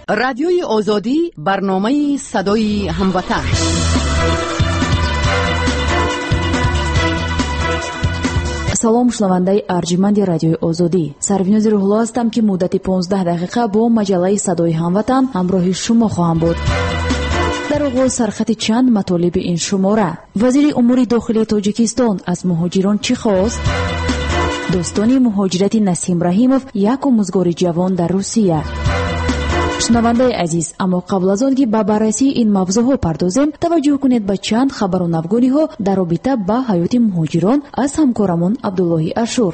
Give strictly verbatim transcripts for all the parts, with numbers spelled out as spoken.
رادیوی آزادی، برنامه صدای هموطن. салом шунавандаи арҷиманди радиои озодӣ. Сарвинози рӯҳулло ҳастам ки муддати понздаҳ дақиқа бо маҷаллаи садои ҳамватан ҳамроҳи шумо хоҳам буд. дар оғоз сархати чанд матолиби ин шумора. вазири умури дохилии тоҷикистон аз муҳоҷирон чӣ хост? достони муҳоҷирати Насим Раҳимов, як омӯзгори ҷавон дар Русия. шунавандаи азиз, аммо қабл аз он ки ба баррасии ин мавзӯъҳо пардозем, таваҷҷӯҳ кунед ба чанд хабару навгониҳо дар робита ба ҳаёти муҳоҷирон аз ҳамкорамон Абдуллоҳи Ашур.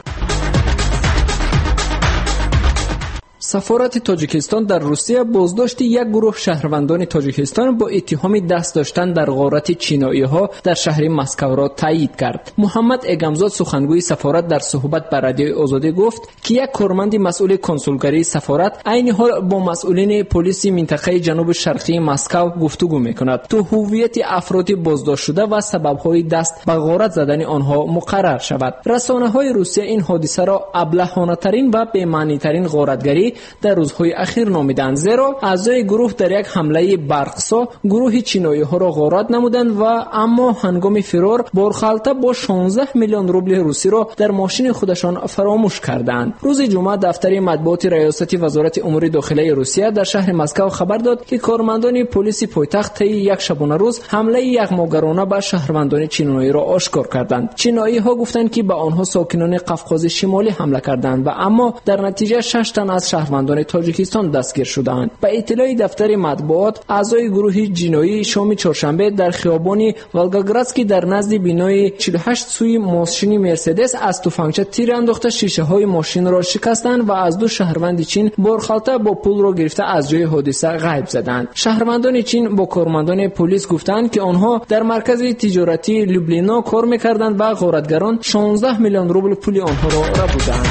сафорати Тоҷикистон дар Русия боздошти як гурӯҳ шаҳрвандони Тоҷикистон бо иттиҳоми даст доштан дар ғорати чиноиҳо дар шаҳри Москваро таъйид кард. Муҳаммад Эгамзод, сухангӯи сафорат, дар суҳбат ба радиои Озодӣ гуфт, ки як корманди масъули консулгарии сафорат айни ҳол бо масъулини полиси минтақаи ҷануби шарқии Москав гуфтугӯ мекунад. То ҳуввияти афроди боздоштшуда ва сабабҳои даст ба ғорат задани онҳо муқаррар шавад. Расонаҳои Русия ин ҳодисаро аблаҳонатарин ва бемаънитарин ғоратгарӣ дар рӯзҳои ахир номиданд, зеро аъзои гурӯҳ дар як ҳамлаи барқсо гурӯҳи чиноиҳоро ғорат намуданд ва аммо ҳангоми фирор борхалта бо шонздаҳ миллион рубли русиро дар мошини худашон фаромӯш карданд. рӯзи ҷумъа дафтари матбуоти раёсати вазорати умури дохилаи Русия дар шаҳри Москав хабар дод, ки кормандони полиси пойтахт таи як шабонарӯз ҳамлаи яғмогарона ба шаҳрвандони чиноиро ошкор карданд. Чиноиҳо гуфтанд, ки ба онҳо сокинони Қавқози Шимолӣ ҳамла карданд ва аммо дар натиҷа шаш тан аз шаҳрвандони Тоҷикистон дастгир шуданд. Ба иттилои дафтари матбуот, аъзои гурӯҳи ҷиноӣ шоми чоршанбе дар хиёбони Волгоградский дар назди бинои чилу ҳашт сӯи мошини Мерседес аз тӯфангча тир андохта шишаҳои мошинро шикастанд ва аз ду шаҳрванди чин борхалта бо пулро гирифта аз ҷои ҳодиса ғайб заданд. Шаҳрвандони чин бо кормандони полис гуфтанд, ки онҳо дар маркази тиҷоратии Люблино кор мекарданд ва ғоратгарон шонздаҳ миллион рубл пули онҳоро рабуданд.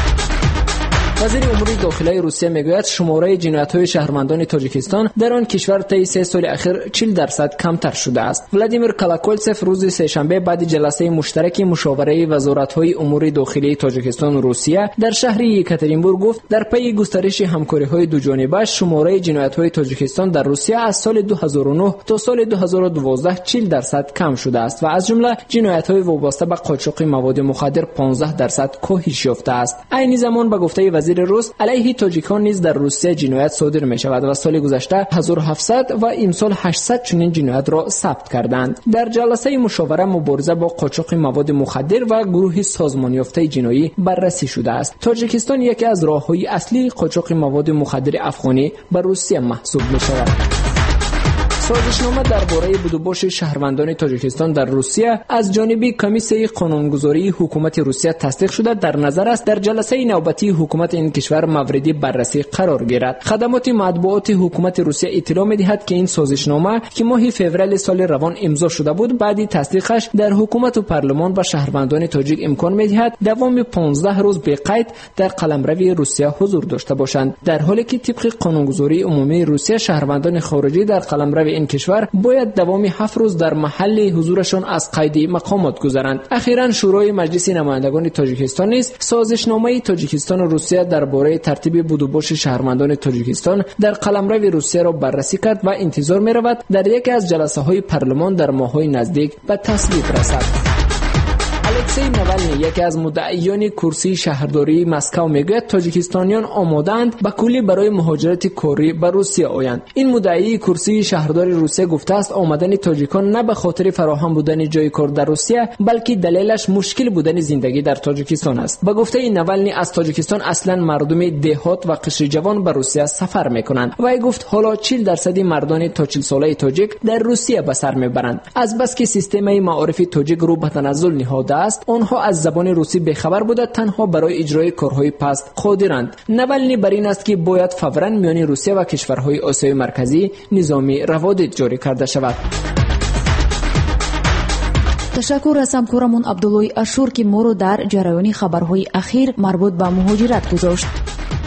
вазири умури дохилаи Русия мегӯяд, шумораи ҷиноятҳои шаҳрвандони Тоҷикистон дар он кишвар таи се соли ахир чил дарсад камтар шудааст. Владимир Колокольцев рӯзи сешанбе баъди ҷаласаи муштараки мушовараи вазоратҳои умури дохилии Тоҷикистону Русия дар шаҳри Екатеринбург гуфт, дар пайи густариши ҳамкориҳои дуҷониба шумораи ҷиноятҳои Тоҷикистон дар Русия аз соли ду ҳазору нӯҳ то соли ду ҳазору дувоздаҳ чил дарсад кам шудааст ва аз ҷумла ҷиноятҳои вобаста ба қочоқи маводи мухаддир понздаҳ дарсад коҳиш ёфтааст. айни замон ба гуфтаи вазири рус, алайҳи тоҷикон низ дар Русия ҷиноят содир мешавад ва соли гузашта ҳазору ҳафтсад ва имсол ҳаштсад чунин ҷиноятро сабт карданд. дар ҷаласаи мушовара мубориза бо қочоқи маводи мухаддир ва гурӯҳи созмонёфтаи ҷиноӣ баррасӣ шудааст. Тоҷикистон яке аз роҳҳои аслии қочоқи маводи мухаддири афғонӣ ба Русия маҳсуб мешавад. созишнома дар бораи будубоши шаҳрвандони Тоҷикистон дар Русия аз ҷониби комиссияи қонунгузории ҳукумати Русия тасдиқ шуда, дар назар аст дар ҷаласаи навбатии ҳукумати ин кишвар мавриди баррасӣ қарор гирад. хадамоти матбуоти ҳукумати Русия иттилоъ медиҳад, ки ин созишнома, ки моҳи феврали соли равон имзо шуда буд, баъди тасдиқаш дар ҳукумату парлумон ба шаҳрвандони тоҷик имкон медиҳад давоми понздаҳ рӯз беқайд дар қаламрави Русия ҳузур дошта бошанд, дар ҳоле ки тибқи қонунгузории умумии Русия шаҳрвандони хориҷӣ дар қаламрави ин кишвар бояд давоми ҳафт рӯз дар маҳалли ҳузурашон аз қайди мақомот гузаранд. ахиран шӯрои маҷлиси намояндагони Тоҷикистон низ созишномаи Тоҷикистону Русия дар бораи тартиби будубоши шаҳрвандони Тоҷикистон дар қаламрави Русияро баррасӣ кард ва интизор меравад дар яке аз ҷаласаҳои парлумон дар моҳҳои наздик ба тасвиб расад. алексей Навалний, яке аз муддаиёни курсии шаҳрдории Москав, мегӯяд, тоҷикистониён омодаанд ба куллӣ барои муҳоҷирати корӣ ба Русия оянд. ин муддаии курсии шаҳрдори Русия гуфтааст, омадани тоҷикон на ба хотири фароҳам будани ҷойи кор дар Русия, балки далелаш мушкил будани зиндагӣ дар Тоҷикистон аст. ба гуфтаи Навалний, аз Тоҷикистон аслан мардуми деҳот ва қишриҷавон ба Русия сафар мекунанд. вай гуфт, ҳоло чил дарсади мардони то чилсолаи тоҷик дар Русия ба сар мебаранд. азбаски системаи маорифи тоҷик рӯ ба таназзул ниҳода аст, онҳо аз забони русӣ бехабар буда танҳо барои иҷрои корҳои паст қодиранд. Навалний бар ин аст, ки бояд фавран миёни Русия ва кишварҳои Осиёи марказӣ низоми раводид ҷорӣ карда шавад. ташаккур аз ҳамкорамон Абдуллоҳи Ашур, ки моро дар ҷараёни хабарҳои ахир марбут ба муҳоҷират гузошт.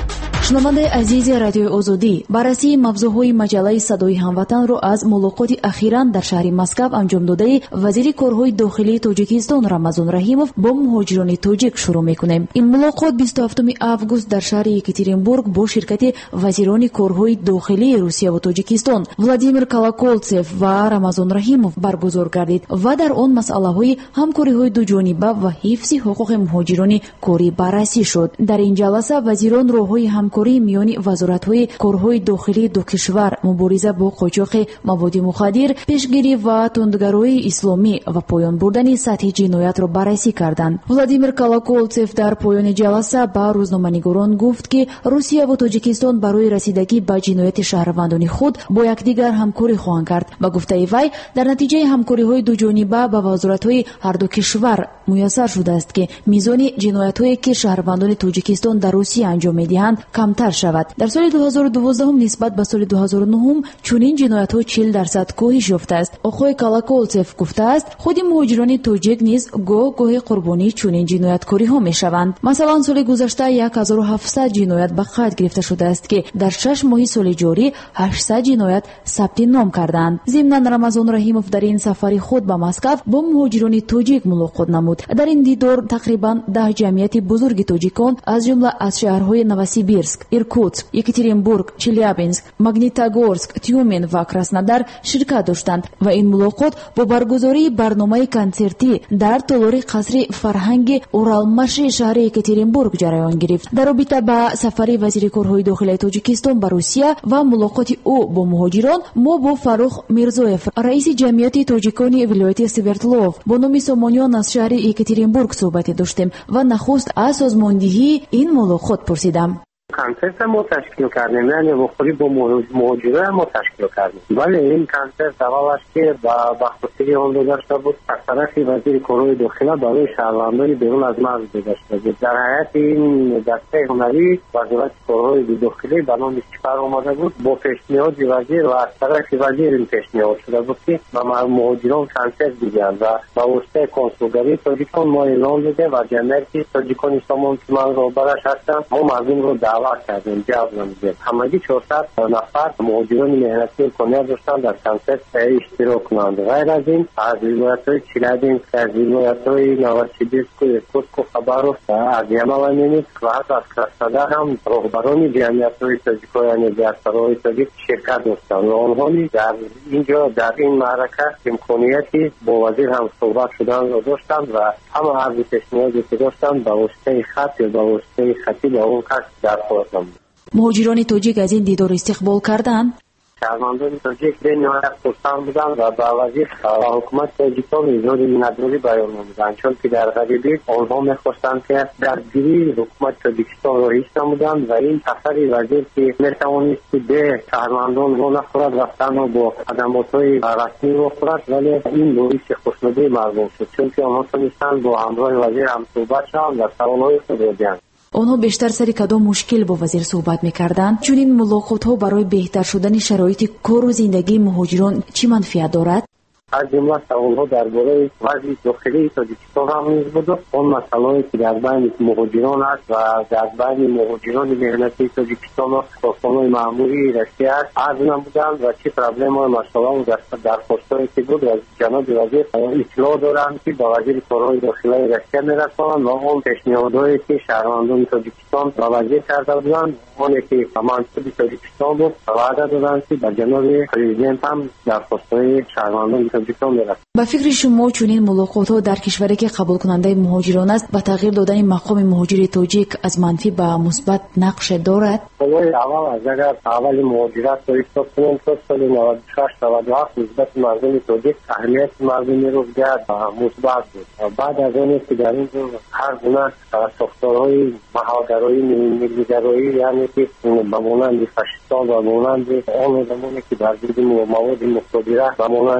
шунавандаи азизи радиои озодӣ, баррасии мавзӯъҳои маҷаллаи садои ҳамватанро аз мулоқоти ахиран дар шаҳри Москав анҷом додаи вазири корҳои дохилии Тоҷикистон Рамазон Раҳимов бо муҳоҷирони тоҷик шурӯъ мекунем. Ин мулоқот бисту ҳафтуми август дар шаҳри Екатеринбург бо ширкати вазирони корҳои дохилии Русия ва Тоҷикистон Владимир Колоколцев ва Рамазон Раҳимов баргузор гардид ва дар он масъалаҳои ҳамкориҳои дуҷониба ва ҳифзи ҳуқуқи муҳоҷирони корӣ баррасӣ шуд. Дар ин ҷаласа вазирон роҳҳои ҳамкории миёни вазоратҳои корҳои дохилии ду кишвар, мубориза бо қочоқи маводи мухаддир, пешгирӣ ва тундгароии исломӣ ва поён бурдани сатҳи ҷиноятро баррасӣ карданд. Владимир Колоколцев дар поёни ҷаласа ба рӯзноманигорон гуфт, ки Русия ва Тоҷикистон барои расидагӣ ба ҷинояти шаҳрвандони худ бо якдигар ҳамкорӣ хоҳанд кард. Ба гуфтаи вай, дар натиҷаи ҳамкориҳои дуҷониба ба вазоратҳои ҳарду кишвар муяссар шудааст, ки мизони ҷиноятҳое ки шаҳрвандони Тоҷикистон дар Русия анҷом медиҳанд камтар шавад. дар соли ду ҳазору дувоздаҳум нисбат ба соли ду ҳазору нӯҳум чунин ҷиноятҳо чил дарсад коҳиш ёфтааст. оқои Колоколцев гуфтааст, худи муҳоҷирони тоҷик низ гоҳ-гоҳе қурбонии чунин ҷинояткориҳо мешаванд. масалан, соли гузашта як ҳазору ҳафтсад ҷиноят ба қайд гирифта шудааст, ки дар шаш моҳи соли ҷорӣ ҳаштсад ҷиноят сабти ном карданд. зимнан Рамазон Раҳимов дар ин сафари худ ба Москав бо муҳоҷирони тоҷик мулоқот намуд. дар ин дидор тақрибан даҳ ҷамъияти бузурги тоҷикон аз ҷумла аз шаҳрҳои Новосибирск, Иркутск, Екатеринбург, Челябинск, Магнитогорск, Тюмень ва Краснодар ширкат доштанд ва ин мулоқот бо баргузории барномаи консертӣ дар толори қасри фарҳанги Уралмаши шаҳри Екатеринбург ҷараён гирифт. дар робита ба сафари вазири корҳои дохилии Тоҷикистон ба Русия ва мулоқоти ӯ бо муҳоҷирон, мо бо Фарух Мирзоев, раиси ҷамъияти тоҷикони вилояти Свердлов, бо номи Сомониён аз шаҳри Екатеринбург суҳбате доштем ва нахуст аз созмондиҳии ин мулоқот пурсидам. کنسرت ما تشکیل کردیم، یعنی بخوری با مهاجره ما تشکیل کردیم. ولی این کنسرت اولش که با بخصوصی آن داشته بود از طرف وزیر کارهای داخلی برای شهروندان بیرون از مرز گذاشته بود. در حیات این دسته هنری وزارت کارهای داخلی به نام چیکار آمده بود، با پیشنهاد وزیر و از طرف وزیر این پیشنهاد شده بود که با مهاجران کنسرت دیدن و با واسطه کنسولگری تاجیکستان ما اعلام داده و جمعیت تاجیکان اسلامان که من رو برش هستم ما مردم رو دعوت کردیم جواب نمیدیم. همگی چهارصد نفر مهاجران مهنتی کنیا داشتن در کنسرت اشتراک کنند. غیر از این از ولایت‌های چیلابینسک، از ولایت‌های نوسیبیرسک و ایرکوتسک و خباروفسک، از یمن-نینسک و حتی از کراسنودار هم رهبران جمعیت‌های تاجیک‌ها یعنی دیاسپوراهای تاجیک شرکت داشتند و آنها در اینجا در این معرکه امکانیتی با وزیر هم صحبت شدن را داشتند و همه عرض پیشنهادی که داشتند با واسطه خط یا با واسطه خطی با اون کس درخواست نمود. مهاجران توجیک از این دیدار استقبال کردند. شهروندان تاجیک به نهایت خرسند بودند و با وزیر و حکومت تاجیکستان اظهار میهنت‌داری بیان نمودند، چون که در غریبی آنها می‌خواستند که درگیری حکومت تاجیکستان را هیچ نمودند و این سفر وزیر که می‌توانست به شهروندان را نخورد رفتن و با خدمات‌های رسمی را خورد، ولی این باعث خوشنودی مردم شد، چون که آنها تونستند با همراه وزیر هم صحبت شوند و سوال‌های خود را بیان. онҳо бештар сари кадом мушкил бо вазир суҳбат мекарданд? чунин мулоқотҳо барои беҳтар шудани шароити кору зиндагии муҳоҷирон чӣ манфиат дорад? از جمله سوال‌ها درباره وضع داخلی تاجیکستان هم نیز بود. اون مسائلی که در بین مهاجران است و در بین مهاجران مهنتی تاجیکستان و سازمان‌های مأموری روسیه است عرض نمودند و چه پرابلم‌های مسائل و درخواست‌هایی که بود از جناب وزیر اطلاع دارند که با وزیر کارهای داخلی روسیه می‌رسانند و اون پیشنهادهایی که شهروندان تاجیکستان با وزیر کرده بودند اونی که منصوب تاجیکستان بود وعده دادند که با جناب پرزیدنت هم درخواست‌های شهروندان ба фикри шумо чунин мулоқотҳо дар кишваре ки қабулкунандаи муҳоҷирон аст ба тағйир додани мақоми муҳоҷири тоҷик аз манфӣ ба мусбат нақше дорад? солҳои аввал аз агар аввали муҳоҷират ро ҳисоб кунем то соли наваду шаш наваду ҳафт нисбати мардуми тоҷик аҳамияти мардуми рӯзгар мусбат буд. баъд аз оне ки дар ин ҷо ҳар гуна сохторҳои маҳалгароӣ миллигароӣ яъне ки ба монанди фашистон ба монанди он одамоне ки дар зидди маводи муходира ба монанди рози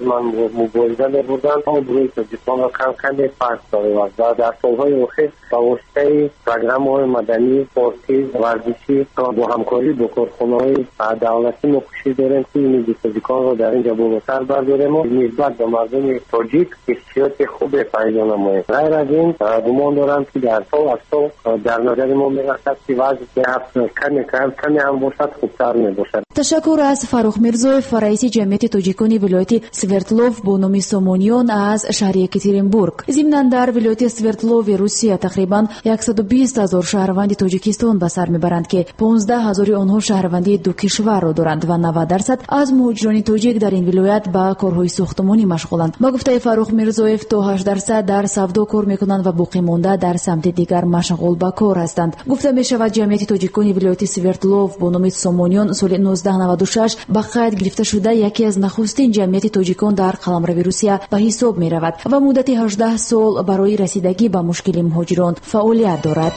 من مبارزه می‌بردند آبروی تاجیکستان را کم کم پس داده است و در سالهای اخیر با واسطه پروگرام‌های مدنی، پارتی، ورزشی با همکاری با کارخانه‌های دولتی ما کوشش داریم که این تاجیکان را در اینجا بالاتر برداریم و نسبت به مردم تاجیک احتیاط خوب پیدا نماییم. غیر از این گمان دارم که در سال از سال در نظر ما می‌رسد که وضع کمی کم کمی هم باشد خوبتر می‌باشد. تشکر از فاروق میرزویف، رئیس جمعیت تاجیکان ولایت سوردلوف با نام سومونیون از شهر یکاترینبورگ. ضمناً در ولایت سوردلوف روسیه تقریباً صد و بیست هزار شهروند تاجیکستان به سر میبرند که پانزده هزار آنها شهروندی دو کشور را دارند و نود درصد از مهاجران تاجیک در این ولایت به کارهای ساختمانی مشغولند. با گفته فاروق میرزویف تا هشت درصد در سودا کار میکنند و باقی مانده در سمت دیگر مشغول به کار هستند. گفته میشود جمعیت تاجیکان ولایت سوردلوف با نام سومونیون سال نوزده نود و شش به قید گرفته شده یکی از نخستین جمعیت تاجیکان در قلمرو روسیه به حساب می رود و مدت هجده سال برای رسیدگی به مشکل مهاجران فعالیت دارد.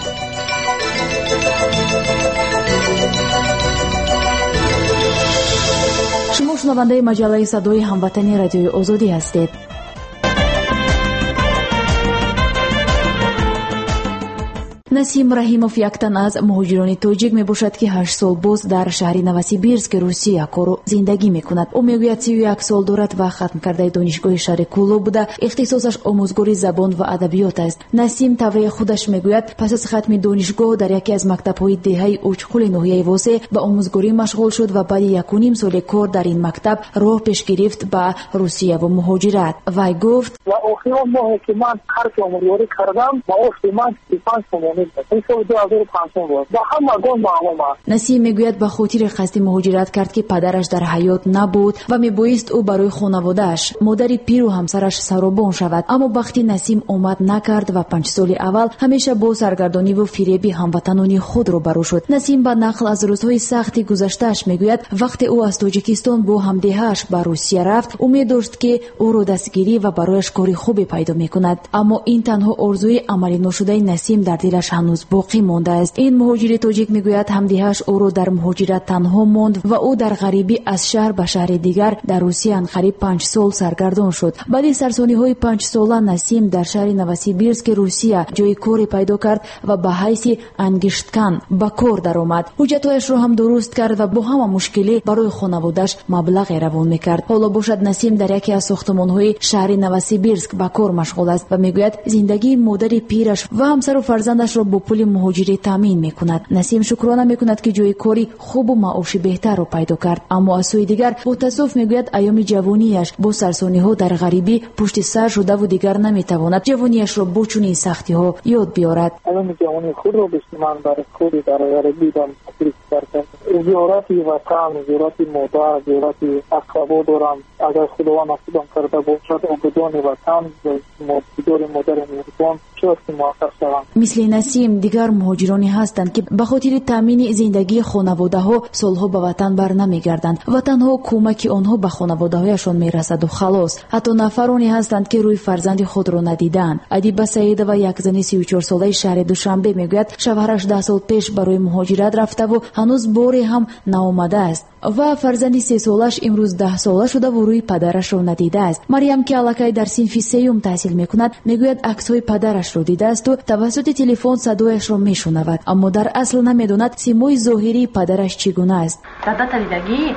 شما شنونده مجله صدای هموطنی رادیوی آزادی هستید. نسیم رحیموف یک تن از مهاجران تاجیک می باشد که هشت سال باز در شهر نوسیبیرسک روسیه کار و زندگی می کند. او میگوید سی و یک سال دارد و ختم کرده دانشگاه شهر کولو بوده. اختصاصش آموزگاری زبان و ادبیات است. نسیم طوری خودش میگوید پس از ختم دانشگاه در یکی از مکتب‌های دهه اوچخول ناحیه واسه به آموزگاری مشغول شد و بعد یک و نیم سال کار در این مکتب راه پیش گرفت به روسیه و مهاجرت. وی گفت و آخر ماه که من هر آموزگاری کردم با آخر من پنج تومانی نسیم میگوید به خاطر قصد مهاجرت کرد که پدرش در حیات نبود و میبایست او برای خانواده‌اش مادر پیر و همسرش سرابان شود، اما وقتی نسیم آمد نکرد و پنج سال اول همیشه با سرگردانی و فریبی هموطنان خود رو برو شد. نسیم با نقل از روزهای سختی گذشته‌اش میگوید وقتی او از تاجیکستان با همدیه‌اش به روسیه رفت امید داشت که او رو دستگیری و برایش کاری خوبی پیدا میکند، اما این تنها آرزوی عملی نشده نسیم در دلش هنوز باقی مانده است. این مهاجر تاجیک میگوید همدیه‌اش او را در مهاجرت تنها ماند و او در غریبی از شهر به شهر دیگر در روسیه انقریب پنج سال سرگردان شد. بعد سرسانی‌های پنج ساله نسیم در شهر نوسیبیرسک روسیه جای کاری پیدا کرد و به حیث انگشتکن به کار درآمد. حجت‌هایش را هم درست کرد و با همه مشکلی برای خانواده‌اش مبلغ روان میکرد. حالا باشد نسیم در یکی از ساختمان‌های شهر نوسیبیرسک به کار مشغول است و میگوید زندگی مادر پیرش و همسر و فرزندش را با پول مهاجری تامین میکند. نسیم شکرانه میکند که جای کاری خوب و معاش بهتر را پیدا کرد، اما از سوی دیگر با تاسف میگوید ایام جوانیش با سرسانی‌ها در غریبی پشت سر شده و دیگر نمیتواند جوانیش را با چنین سختی‌ها یاد بیارد. ایام جوانی خود را بسیار برای خود در غریبی دارم کرد. زیارت وطن، زیارت مادر، زیارت اقربا دارم. اگر خداوند نصیبم کرده باشد آبادان وطن و مادر مادر مهربان شاید موفق شوم. مثل نسیم دیگر مهاجرانی هستند که به خاطر تامین زندگی خانواده‌ها سالها به وطن بر نمیگردند و تنها کمک آنها به خانواده‌هایشان میرسد و خلاص. حتی نفرانی هستند که روی فرزند خود را ندیدند. ادیبه سعیدова یک زن سی و چهار ساله شهر دوشنبه میگوید شوهرش ده سال پیش برای مهاجرت رفته و هنوز باری هم نآمده است و فرزند سه سالش امروز ده ساله شده و روی پدرش را ندیده است. مریم که الکی در صنف سیوم تحصیل میکند میگوید عکس‌های پدرش را دیده است و توسط تلفن صدایش را میشنود، اما در اصل نمیداند سیمای ظاهری پدرش چگونه است. دادا دیدگی؟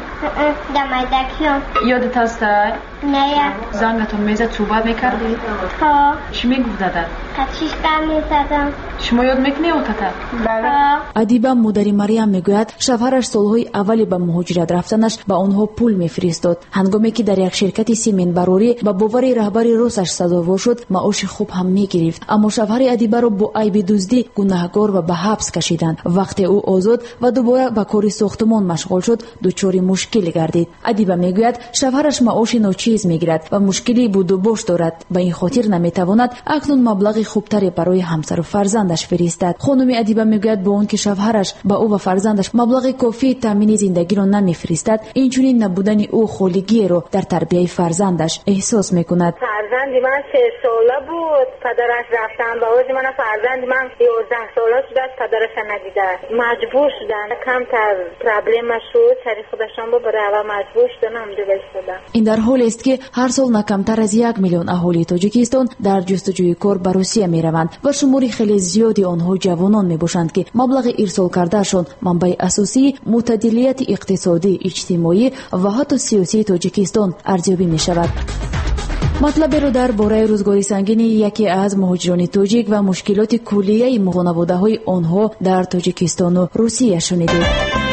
دمایدکیون. یادت هست؟ نه. زنگتون میزد صحبت میکردی؟ ها. چی میگفت دادا؟ کچیش کم میزدم. شما یاد میکنی او تاتا؟ ها. ادیبه مادر مریم میگوید شوهرش سالهای اولی به مهاجرت رفتنش به آنها پول میفرستاد. هنگامی که در یک شرکت سیمن براری با باور رهبر روسش سزاوار شد معاش خوب هم میگرفت، اما شوهر ادیبه را با عیب دزدی گناهکار و به حبس کشیدند. وقتی او آزاد و دوباره به کار ساختمان مشغول شد دچار مشکل گردید. ادیبه میگوید شوهرش معاش ناچیز میگیرد و مشکلی بود و باش دارد، به این خاطر نمیتواند اکنون مبلغ خوبتری برای همسر و فرزندش فرستد. خانم ادیبه میگوید با اون که شوهرش با او و فرزندش مبلغ کافی تامین زندگی را پیغام میفرستد اینچنین نبودن او خولگی رو در تربیت فرزندش احساس میکند. فرزندی من سه ساله بود، پدرش رفتن با وجه من فرزندی من یازده ساله شده است پدرش ندیده. مجبور شدن کمتر پرابلم شد سری خودشان ببره و مجبور شدن هم دیگه شدن. این در حالی است که هر سال نه کمتر از یک میلیون اهالی تاجیکستان در جستجوی کار به روسیه میروند و شماری خیلی زیادی آنها جوانان میباشند که مبلغ ارسال کردهشان منبع اساسی معتدلیت اقتصادی، اجتماعی و حتی سیاسی تاجیکستان ارزیابی میشود. مطلب رو در باره روزگاری سنگین یکی از مهاجران تاجیک و مشکلات کلیه خانواده‌های آنها در تاجیکستان و روسیه شنیدید.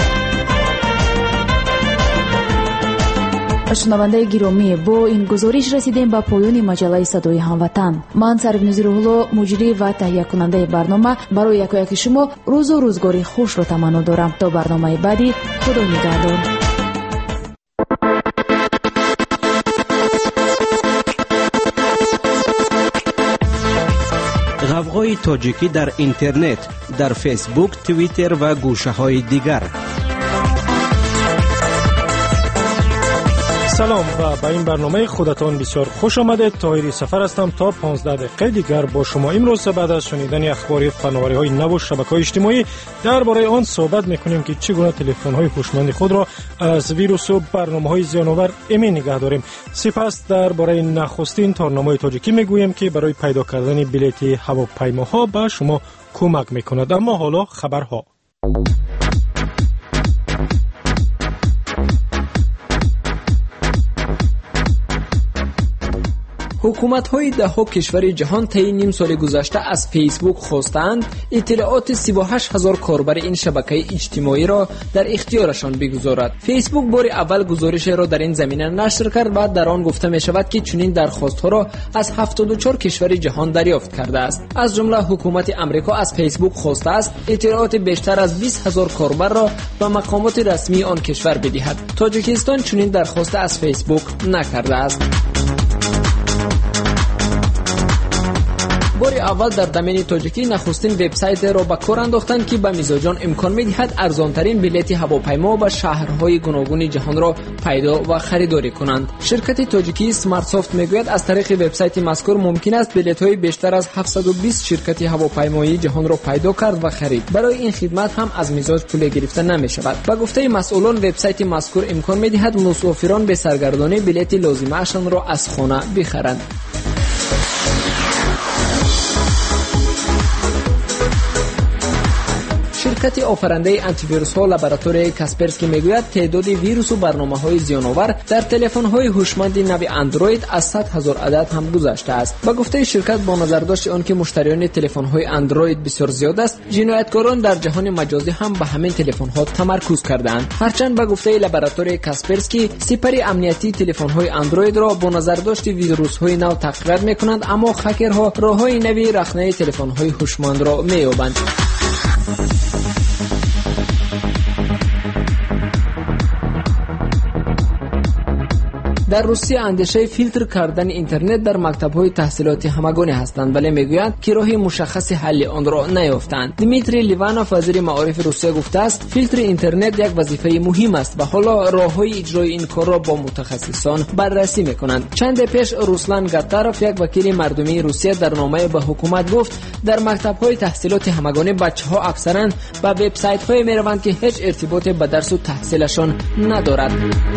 شنونده گرامی، با این گزارش رسیدیم به پایان مجله صدای هموطن. من سربنوز روح‌الله مجری و تهیه کننده برنامه برای یکایک شما روز و روزگاری خوش را تمنا دارم. تا برنامه بعدی، خدا نگهدار. غوغای تاجیکی در اینترنت، در فیسبوک، توییتر و گوشه‌های دیگر. سلام و به این برنامه خودتان بسیار خوش آمدید. طاهری سفر هستم. تا پانزده دقیقه دیگر با شما امروز بعد از شنیدن اخبار فناوری‌های نو و شبکه‌های اجتماعی درباره آن صحبت می‌کنیم که چگونه تلفن‌های هوشمند خود را از ویروس و برنامه‌های زیان‌آور ایمن نگه داریم. سپس درباره نخستین تارنامه تاجیکی می‌گوییم که برای پیدا کردن بلیط هواپیماها به شما کمک می‌کند. اما حالا خبرها. حکومت‌های ده‌ها کشور جهان طی نیم سال گذشته از فیسبوک خواستند اطلاعات سی و هشت هزار کاربر این شبکه اجتماعی را در اختیارشان بگذارد. فیسبوک بار اول گزارش را در این زمینه نشر کرد و در آن گفته می شود که چنین درخواست‌ها را از هفتاد و چهار کشور جهان دریافت کرده است. از جمله حکومت آمریکا از فیسبوک خواسته است اطلاعات بیشتر از بیست هزار کاربر را به مقامات رسمی آن کشور بدهد. تاجیکستان چنین درخواست از فیسبوک نکرده است. بار اول در دامین تاجیکی نخستین وبسایت را به کار انداختند که به میزبان امکان می‌دهد ارزان‌ترین بلیط هواپیما به شهرهای گوناگون جهان را پیدا و خریداری کنند. شرکت تاجیکی سمارت سافت میگوید از طریق وبسایت مذکور ممکن است بلیط‌های بیشتر از هفتصد و بیست شرکت هواپیمایی جهان را پیدا کرد و خرید. برای این خدمت هم از میزبان پول گرفته نمی‌شود. به گفته مسئولان وبسایت مذکور امکان می‌دهد مسافران به سرگردانی بلیط لازمه‌شان را از خانه بخرند. شرکت آفرینده آنتی ویروس ها لابراتوری کاسپرسکی میگوید تعداد ویروس و برنامه‌های زیان‌آور در تلفن‌های هوشمند نو اندروید از صد هزار عدد هم گذشته است. با گفته شرکت با نظرداشت آن که مشتریان تلفن‌های اندروید بسیار زیاد است، جنایتکاران در جهان مجازی هم به همین تلفن‌ها تمرکز کردند. هرچند با گفته لابراتوری کاسپرسکی سپر امنیتی تلفن‌های اندروید را با نظرداشت ویروس‌های نو تقویت می‌کنند، اما هکرها راه‌های نوی رخنه تلفن‌های هوشمند را می‌یابند. در روسیه اندیشه فیلتر کردن اینترنت در مکتب‌های تحصیلاتی همگانی هستند، ولی میگویند که راه مشخص حل آن را نیافتند. دیمیتری لیوانوف وزیر معارف روسیه گفته است فیلتر اینترنت یک وظیفه مهم است و حالا راه‌های اجرای این کار را با متخصصان بررسی می‌کنند. چند پیش روسلان گاتاروف یک وکیل مردمی روسیه در نامه به حکومت گفت در مکتب‌های تحصیلات همگانی بچه‌ها اکثراً به وبسایت‌های می‌روند که هیچ ارتباطی به درس و تحصیلشان ندارد.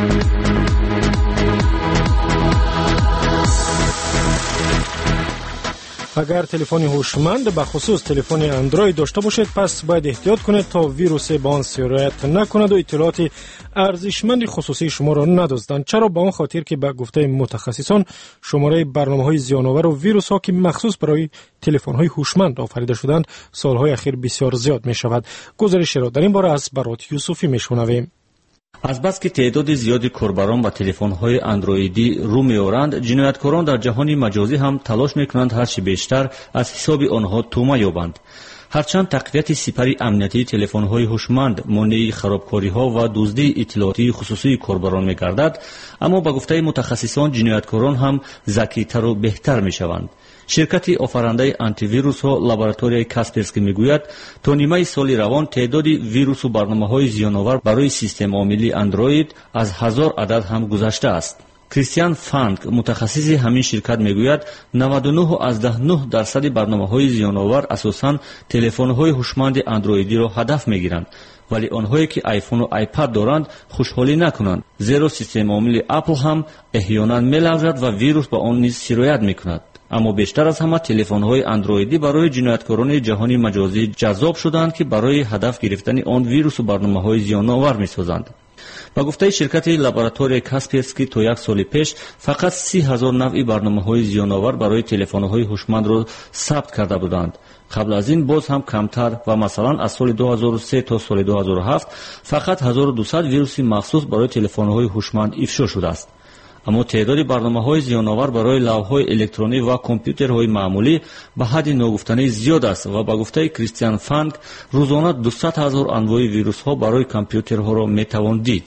اگر تلفن هوشمند به خصوص تلفن اندروید داشته باشید پس باید احتیاط کنید تا ویروس به آن سرایت نکند و اطلاعات ارزشمند خصوصی شما را ندزدند. چرا؟ به آن خاطر که به گفته متخصصان شماره برنامه‌های زیان‌آور و ویروس‌ها که مخصوص برای تلفن‌های هوشمند آفریده شدند سال‌های اخیر بسیار زیاد می‌شود. گزارش را در این باره از برات یوسفی می‌شنویم. از بس که تعداد زیادی کاربران با تلفن‌های اندرویدی رو می‌آورند، جنایتکاران در جهان مجازی هم تلاش می‌کنند هرچی بیشتر از حساب آنها تومه یابند. هرچند تقویت سپری امنیتی تلفن‌های هوشمند مانع خرابکاری‌ها و دزدی اطلاعاتی خصوصی کاربران می‌گردد، اما با گفته متخصصان جنایتکاران هم ذکی‌تر و بهتر می‌شوند. شرکت آفرینده آنتی ویروس ها لابراتوری کاسپرسکی میگوید تا نیمه سال روان تعداد ویروس و برنامه‌های زیان‌آور برای سیستم عاملی اندروید از هزار عدد هم گذشته است. کریستیان فانک متخصص همین شرکت میگوید نود و نه از ده و نه درصد برنامه‌های زیان‌آور اساساً تلفن‌های هوشمند اندرویدی را هدف میگیرند، ولی آنهایی که آیفون و آیپد دارند خوشحالی نکنند، زیرا سیستم عاملی اپل هم احیانا می‌لرزد و ویروس با آن نیز سرایت میکند. اما بیشتر از همه تلفن‌های اندرویدی برای جنایتکاران جهانی مجازی جذاب شدند که برای هدف گرفتن آن ویروس و برنامه‌های زیان‌آور می‌سازند. با گفته شرکت لابراتوری کاسپرسکی تا یک سال پیش فقط سی هزار نوع برنامه‌های زیان‌آور برای تلفن‌های هوشمند را ثبت کرده بودند. قبل از این باز هم کمتر و مثلا از سال دو هزار و سه تا سال دو هزار و هفت فقط هزار و دویست ویروس مخصوص برای تلفن‌های هوشمند افشا شده است. اما تعداد برنامه‌های زیان‌آور برای لوح‌های الکترونی و کامپیوترهای معمولی به حد ناگفتنی زیاد است و با گفته کریستیان فانک روزانه دویست هزار انواع ویروس‌ها برای کامپیوترها را می‌توان دید.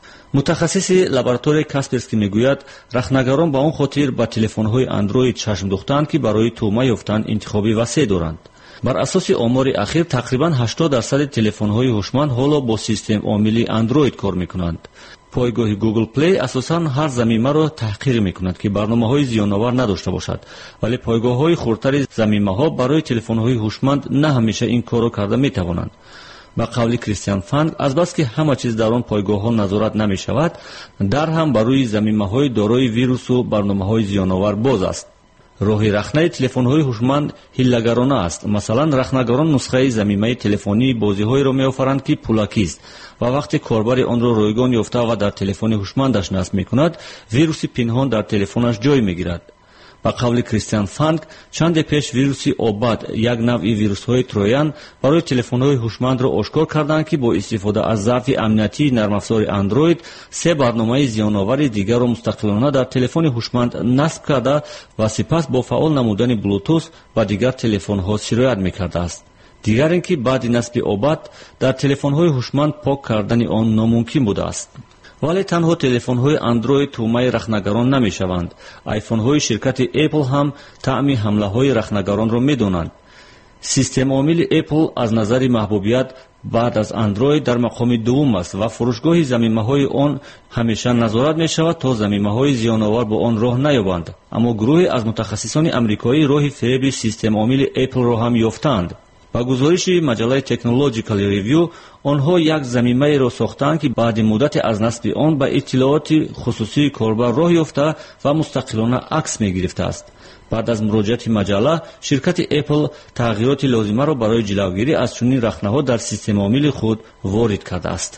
متخصص لابراتوری کاسپرسکی میگوید رخنگران با آن خاطر با تلفن‌های اندروید چشم دوختند که برای تومه یافتن انتخابی وسیع دارند. بر اساس آمار اخیر تقریباً هشتاد درصد تلفن‌های هوشمند حالا با سیستم عاملی اندروید کار می‌کنند. پایگاه گوگل پلی اساساً هر ضمیمه را تحقیر می‌کند که برنامه‌های زیان‌آور نداشته باشد، ولی پایگاه‌های خردتر ضمیمه‌ها برای تلفن‌های هوشمند نه همیشه این کارو کرده می‌توانند. با قول کریستیان فانک از بس که همه چیز در آن پایگاه‌ها نظارت نمی‌شود، در هم برای ضمیمه‌های دارای ویروس و برنامه‌های زیان‌آور باز است. راهی رخنه تلفن‌های هوشمند حیله‌گرانه است. مثلا رخنگران نسخه ضمیمه تلفنی بازی‌های را می‌آفرند که پولاکی است و وقتی کاربر آن را رایگان یافته و در تلفن هوشمندش نصب می‌کند، ویروس پنهان در تلفنش جای می‌گیرد. با قول کریستیان فانک چند پیش ویروس آباد، یک نوع ویروس‌های ترویان برای تلفن‌های هوشمند را آشکار کردند که با استفاده از ضعف امنیتی نرم افزار اندروید سه برنامه زیان‌آور دیگر را مستقلانه در تلفن هوشمند نصب کرده و سپس با فعال نمودن بلوتوث و دیگر تلفن‌ها سرایت می‌کرده است. دیگر اینکه بعد نصب آباد در تلفن‌های هوشمند پاک کردن آن ناممکن بوده است. ولی تنها تلفن‌های اندروید تومه رخنگران نمی‌شوند. آیفون‌های شرکت اپل هم طعم حمله‌های رخنگران را می‌دانند. سیستم عامل اپل از نظر محبوبیت بعد از اندروید در مقام دوم است و فروشگاه ضمیمه‌های آن همیشه نظارت می‌شود تا ضمیمه‌های زیان‌آور با آن راه نیابند. اما گروهی از متخصصان آمریکایی راه فریب سیستم عامل اپل را هم یافتند. با گزارش مجله تکنولوژیکال ریویو آنها یک ضمیمه را ساختند که بعد مدت از نصب آن به اطلاعات خصوصی کاربر راه یافته و مستقلانه عکس می‌گرفته است. بعد از مراجعه مجله شرکت اپل تغییرات لازمه را برای جلوگیری از چنین رخنه‌ها در سیستم عامل خود وارد کرده است.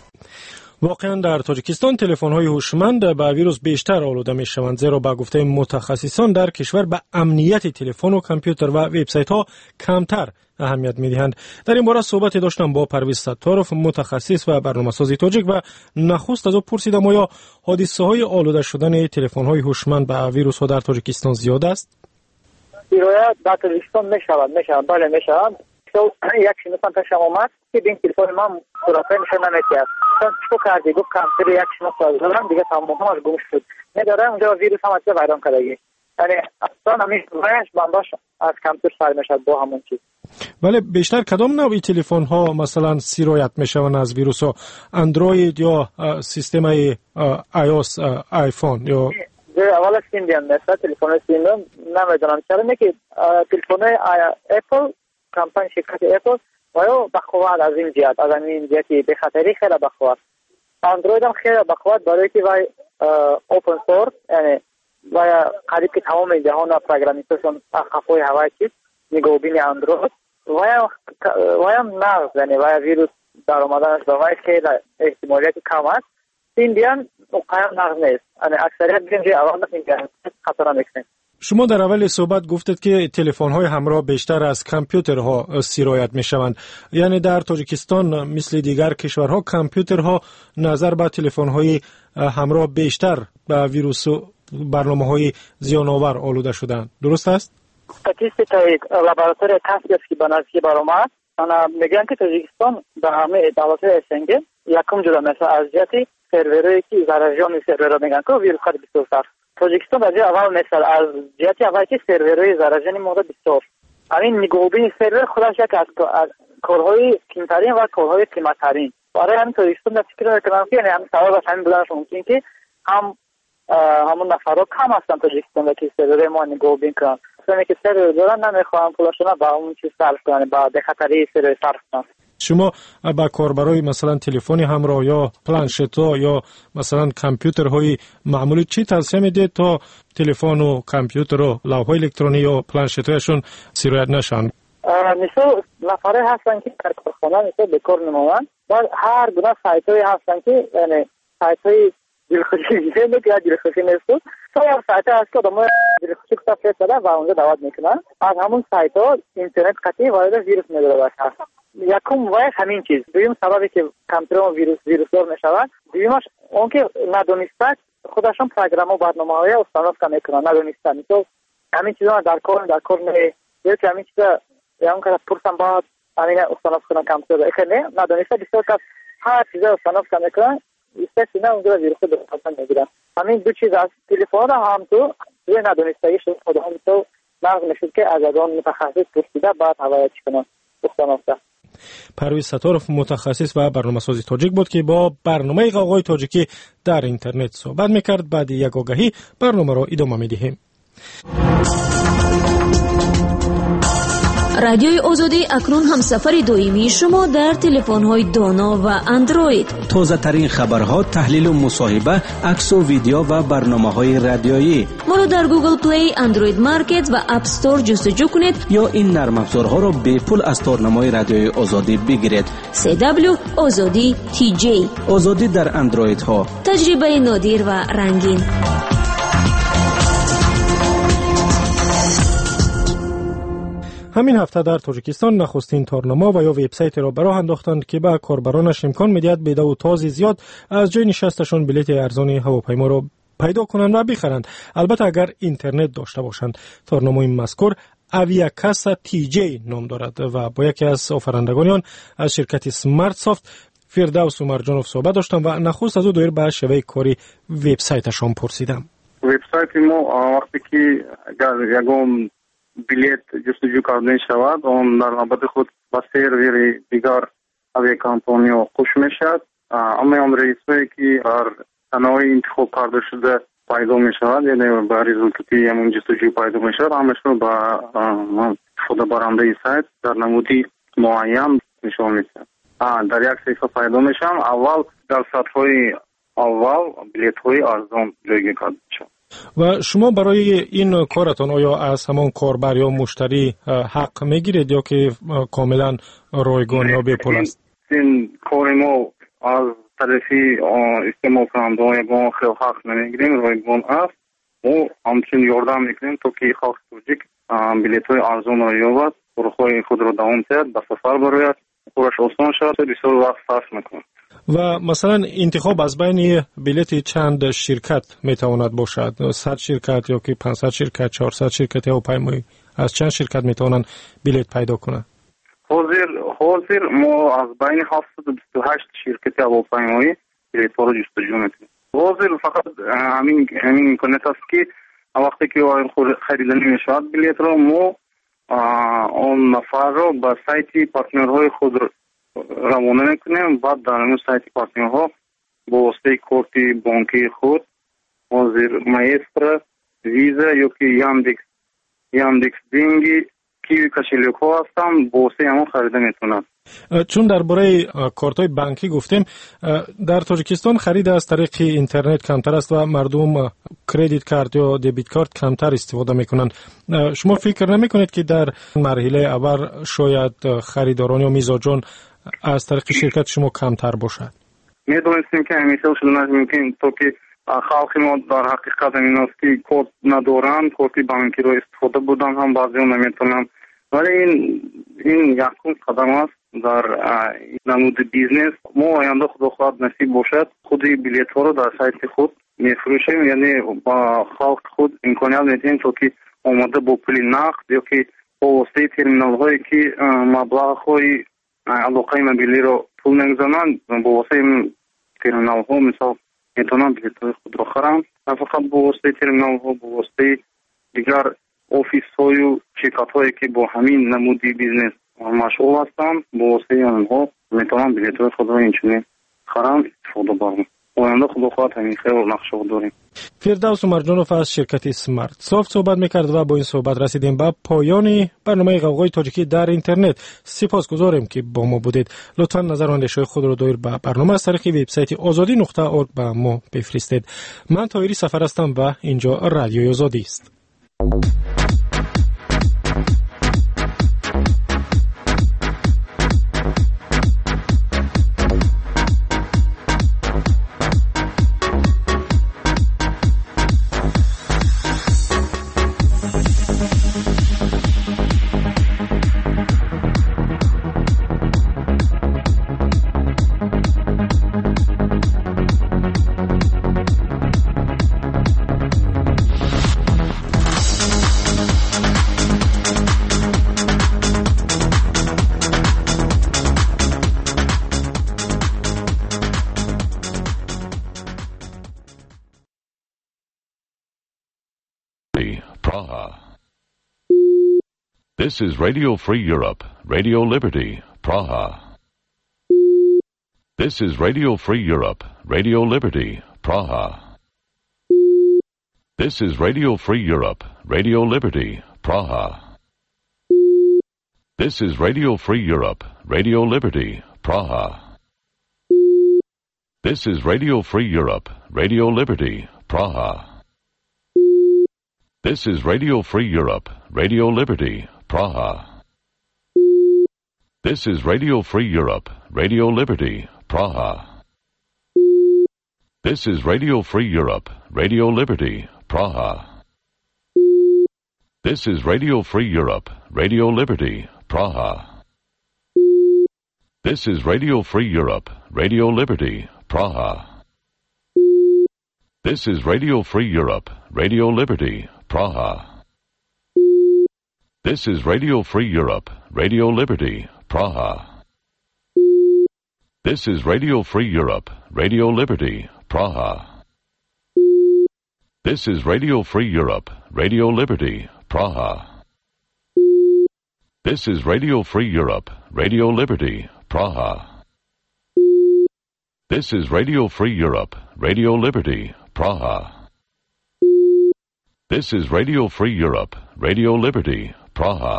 واقعا در تاجیکستان تلفن‌های هوشمند با ویروس بیشتر آلوده می‌شوند، زیرا با گفته متخصصان در کشور به امنیت تلفن و کامپیوتر و وبسایت‌ها کمتر اهمیت می‌دهند. در این باره صحبت داشتم با پرویز ستارов متخصص و برنامه‌ساز تاجیک و نخست از او پرسیدم آیا حادثه‌های آلوده شدن تلفن‌های هوشمند با ویروس‌ها در تاجیکستان زیاد است؟ سرایت در تاجیکستان می‌شود می‌شود بله می‌شود. تو یک شناسان پیشم آمد که این تلفن من صورتای نشان نمی‌دهد. چون چیکار کردی؟ گفت کامپیوتر یک شناسان دارم دیگه تمامش گم شد. نداره اونجا ویروس هم از ویران کردگی. یعنی اصلا همین وایش بنداش از کامپیوتر سر میشد با همون چیز. ولی بیشتر کدام نوعی تلفن ها مثلا سرایت میشون از ویروس ها؟ اندروید یا سیستم آی او اس آیفون یا اول سیندیان مثلا تلفن سیندیان نمیدونم چرا نه که تلفن اپل کمپانی شرکت اپل وایو بخواد از این جهت از این جهتی به خاطری خیلی بخواد. اندروید هم خیلی بخواد برای که وای اوپن سورس یعنی و قریب که تمام جهان پروگرامیشن خفای هوای چیز میگوبین اندروید و و هم نقص یعنی و ویروس در اومدنش به وای خیلی احتمالیت کم است. این بیان قایم نقص نیست یعنی اکثریت بینجی اول نمیگن خطر نمیکنه. شما در اول صحبت گفتید که تلفن‌های همراه بیشتر از کامپیوترها سرایت می‌شوند. یعنی در تاجیکستان مثل دیگر کشورها کامپیوترها نظر به تلفن‌های همراه بیشتر به ویروس و برنامه‌های زیان‌آور آلوده شدند. درست است؟ استاتستیکای لابراتوری کاسپرسکی به نزدیک برآمد انا میگن که تاجیکستان به همه دولت اسنگ یکم جدا مثلا از جهتی سرورایی که زرجان سرورا میگن که ویروس خود بسیار سر تاجیکستان در جای اول مثلا از جهتی اول که سرورای زرجانی موقع بسیار همین نگوبین سرور خودش یک از کارهای کمترین و کارهای قیمتترین برای همین تاجیکستان در فکر میکنم که یعنی همین سوال همین بودنش ممکن که هم همون نفرها کم هستن تاجیکستان که سرور ما نگوبین کنن سمی که سرور دارن نمیخواهم پولاشون با اون چیز صرف کنن با به خطری سرور صرف کنن. شما با کاربرای مثلا تلفنی همراه یا پلنشتا یا مثلا کامپیوترهای معمولی چی توصیه میدید تا تلفن و کامپیوتر و لوح‌های الکترونیکی یا پلنشتایشون سرایت نشن؟ مثلا نفره هستن که در کارخانه مثلا به کار نمونن و هر گونه سایت‌های هستن که یعنی سایت‌های دلخوشی میشه که دلخوشی نیست تو هر سایت هست که آدم‌ها دلخوشی کتاب فرستادن و اونجا دعوت میکنن از همون سایت‌ها اینترنت قطعی وارد ویروس می‌داره باشه. یکم وای همین چیز دویم سببی که کامپیوتر ویروس ویروسدار میشوند دویمش اون که ندونسته خودشون پروگرام و برنامه‌های استفاده میکنن ندونسته مثلا همین چیزا در کار در کار نه یا که همین چیزا یا اون که پرسان بعد همین استفاده کنن کامپیوتر اکنه ندونسته بسیار کس هر چیزا استفاده میکنن استثنا اونجا ویروس رو درست میگیرن همین دو چیز از تلفن هم تو یه ندونستگی شد خود هم تو نقل میشد که از آن متخصص پرسیده بعد حوایت کنن استفاده. پرویز ستارов متخصص و برنامه‌ساز تاجیک بود که با برنامه غوغای تاجیکی در اینترنت صحبت میکرد. بعد یک آگهی برنامه را ادامه میدهیم. رادیوی آزادی اکنون هم سفر دویمی شما در تلفن‌های دانا و اندروید. تازه ترین خبرها، تحلیل و مصاحبه، عکس و ویدیو و برنامه‌های رادیویی. ما را در گوگل پلی، اندروید مارکت و اپ استور جستجو کنید یا این نرم افزارها را به پول از تارنمای رادیوی آزادی بگیرید. سی دبلیو آزادی تی جی. آزادی در اندروید ها. تجربه نادر و رنگین. همین هفته در تاجیکستان نخستین تارنما و یا وبسایت را براه انداختند که به کاربرانش امکان میدهد به دو تاز زیاد از جای نشستشان بلیط ارزان هواپیما را پیدا کنند و بخرند، البته اگر اینترنت داشته باشند. تارنمای مذکور اویاکاسا تی جی نام دارد و با یکی از آفرندگان آن از شرکت سمارت سافت فردوس عمرجانوف صحبت داشتم و نخست از او دایر به شیوه کاری وبسایتشان پرسیدم. وبسایت ما وقتی که اگر یگام بلیت جستجو کرده شود اون در نوبت خود با سرور دیگر اوی کمپانی خوش میشد. اما اون رئیسایی که در تنوع انتخاب کرده شده پیدا می شود یعنی با رزولتاتی همون جستجو پیدا می شود همشون با خود برنده سایت در نمودی معین نشان می شود. در یک صفحه پیدا می شود. اول در سطح های اول بلیت های ارزان جایگیر کرده شود. و شما برای این کارتان آیا از همان کاربر یا مشتری حق میگیرید یا که کاملا رایگان یا بی پول است؟ این کار ما از طرفی استعمال کننده یگان خیلی حق نمیگیریم، رایگان است. ما همچنین یاردم میکنیم تا که خاک توجیک بلیط های ارزان را یابد، پروخوی خود را دوام تید، به سفر بروید، کارش آسان شد، بسیار وقت صرف میکنیم. و مثلا انتخاب از بین بلیت چند شرکت میتواند باشد؟ صد شرکت یا که پانصد شرکت، چهارصد شرکت یا پیمایی از چند شرکت میتوانند بلیت پیدا کنند؟ حاضر حاضر ما از بین هفتصد و بیست و هشت شرکت هواپیمایی بلیط ها را جستجو میکنیم. حاضر فقط همین همین امکانیت است که وقتی که خریدن میشود بلیط را ما اون نفر را به سایت پارتنرهای خود روانه میکنیم. بعد در اون سایت پارتنرها با واسطه کارت بانکی خود حاضر مایسترا، ویزا یا که یاندکس یاندکس دینگی کیوی کشلیک ها هستن با واسطه همون خریده میتونن. چون درباره کارت های بانکی گفتیم، در تاجیکستان خرید از طریق اینترنت کمتر است و مردم کردیت کارت یا دبیت کارت کمتر استفاده میکنند. شما فکر نمیکنید که در مرحله اول شاید خریداران یا میزاجان از طریق شرکت شما کمتر باشد؟ میدونستیم که همیشه شده نمیمکن تا که خلق ما در حقیقت این است که کارت ندارند، کارت بانکی رو استفاده بودن هم بعضی ها نمیتونن. ولی این این یک قدم است در نمود بیزنس. ما آینده خدا خواهد نصیب باشد خود بلیط ها رو در سایت خود میفروشیم، یعنی با خلق خود امکانیت میدیم تا که آماده با پول نقد یا که با واسطه ترمینال هایی که مبلغ های علاقه مبیلی رو پول نگذانند با واسطه ترمینال ها مثال میتونن بلیط های خود رو خرند. نه فقط با واسطه ترمینال ها، با واسطه دیگر آفیس های و شرکت هایی که با همین نمودی بیزنس مشغول هستند با واسطه آنها میتونن بلیط های خود رو اینچنین خرند استفاده بردن. آینده خدا خواهد همین خیر و نقشه داریم. فردوس عمرجانوف از شرکت سمارت سافت صحبت میکرد و با این صحبت رسیدیم به پایان برنامه غوغای تاجیکی در اینترنت. سپاسگزاریم که با ما بودید. لطفا نظر و اندیشه خود را دایر به برنامه از طریق وبسایت آزادی نقطه اورگ به ما بفرستید. من طاهری سفر هستم و اینجا رادیوی آزادی است. Praha. This is Radio Free Europe, Radio Liberty, Praha. This is Radio Free Europe, Radio Liberty, Praha. This is Radio Free Europe, Radio Liberty, Praha. This is Radio Free Europe, Radio Liberty, Praha. This is Radio Free Europe, Radio Liberty, Praha. This is Radio Free Europe, Radio Liberty, Praha. This is Radio Free Europe, Radio Liberty, Praha. This is Radio Free Europe, Radio Liberty, Praha. This is Radio Free Europe, Radio Liberty, Praha. This is Radio Free Europe, Radio Liberty, Praha. This is Radio Free Europe, Radio Liberty, Praha. This is Radio Free Europe, Radio Liberty, Praha. This is Radio Free Europe, Radio Liberty, Praha. This is Radio Free Europe, Radio Liberty, Praha. This is Radio Free Europe, Radio Liberty, Praha. This is Radio Free Europe, Radio Liberty, Praha. This is Radio Free Europe, Radio Liberty, Praha.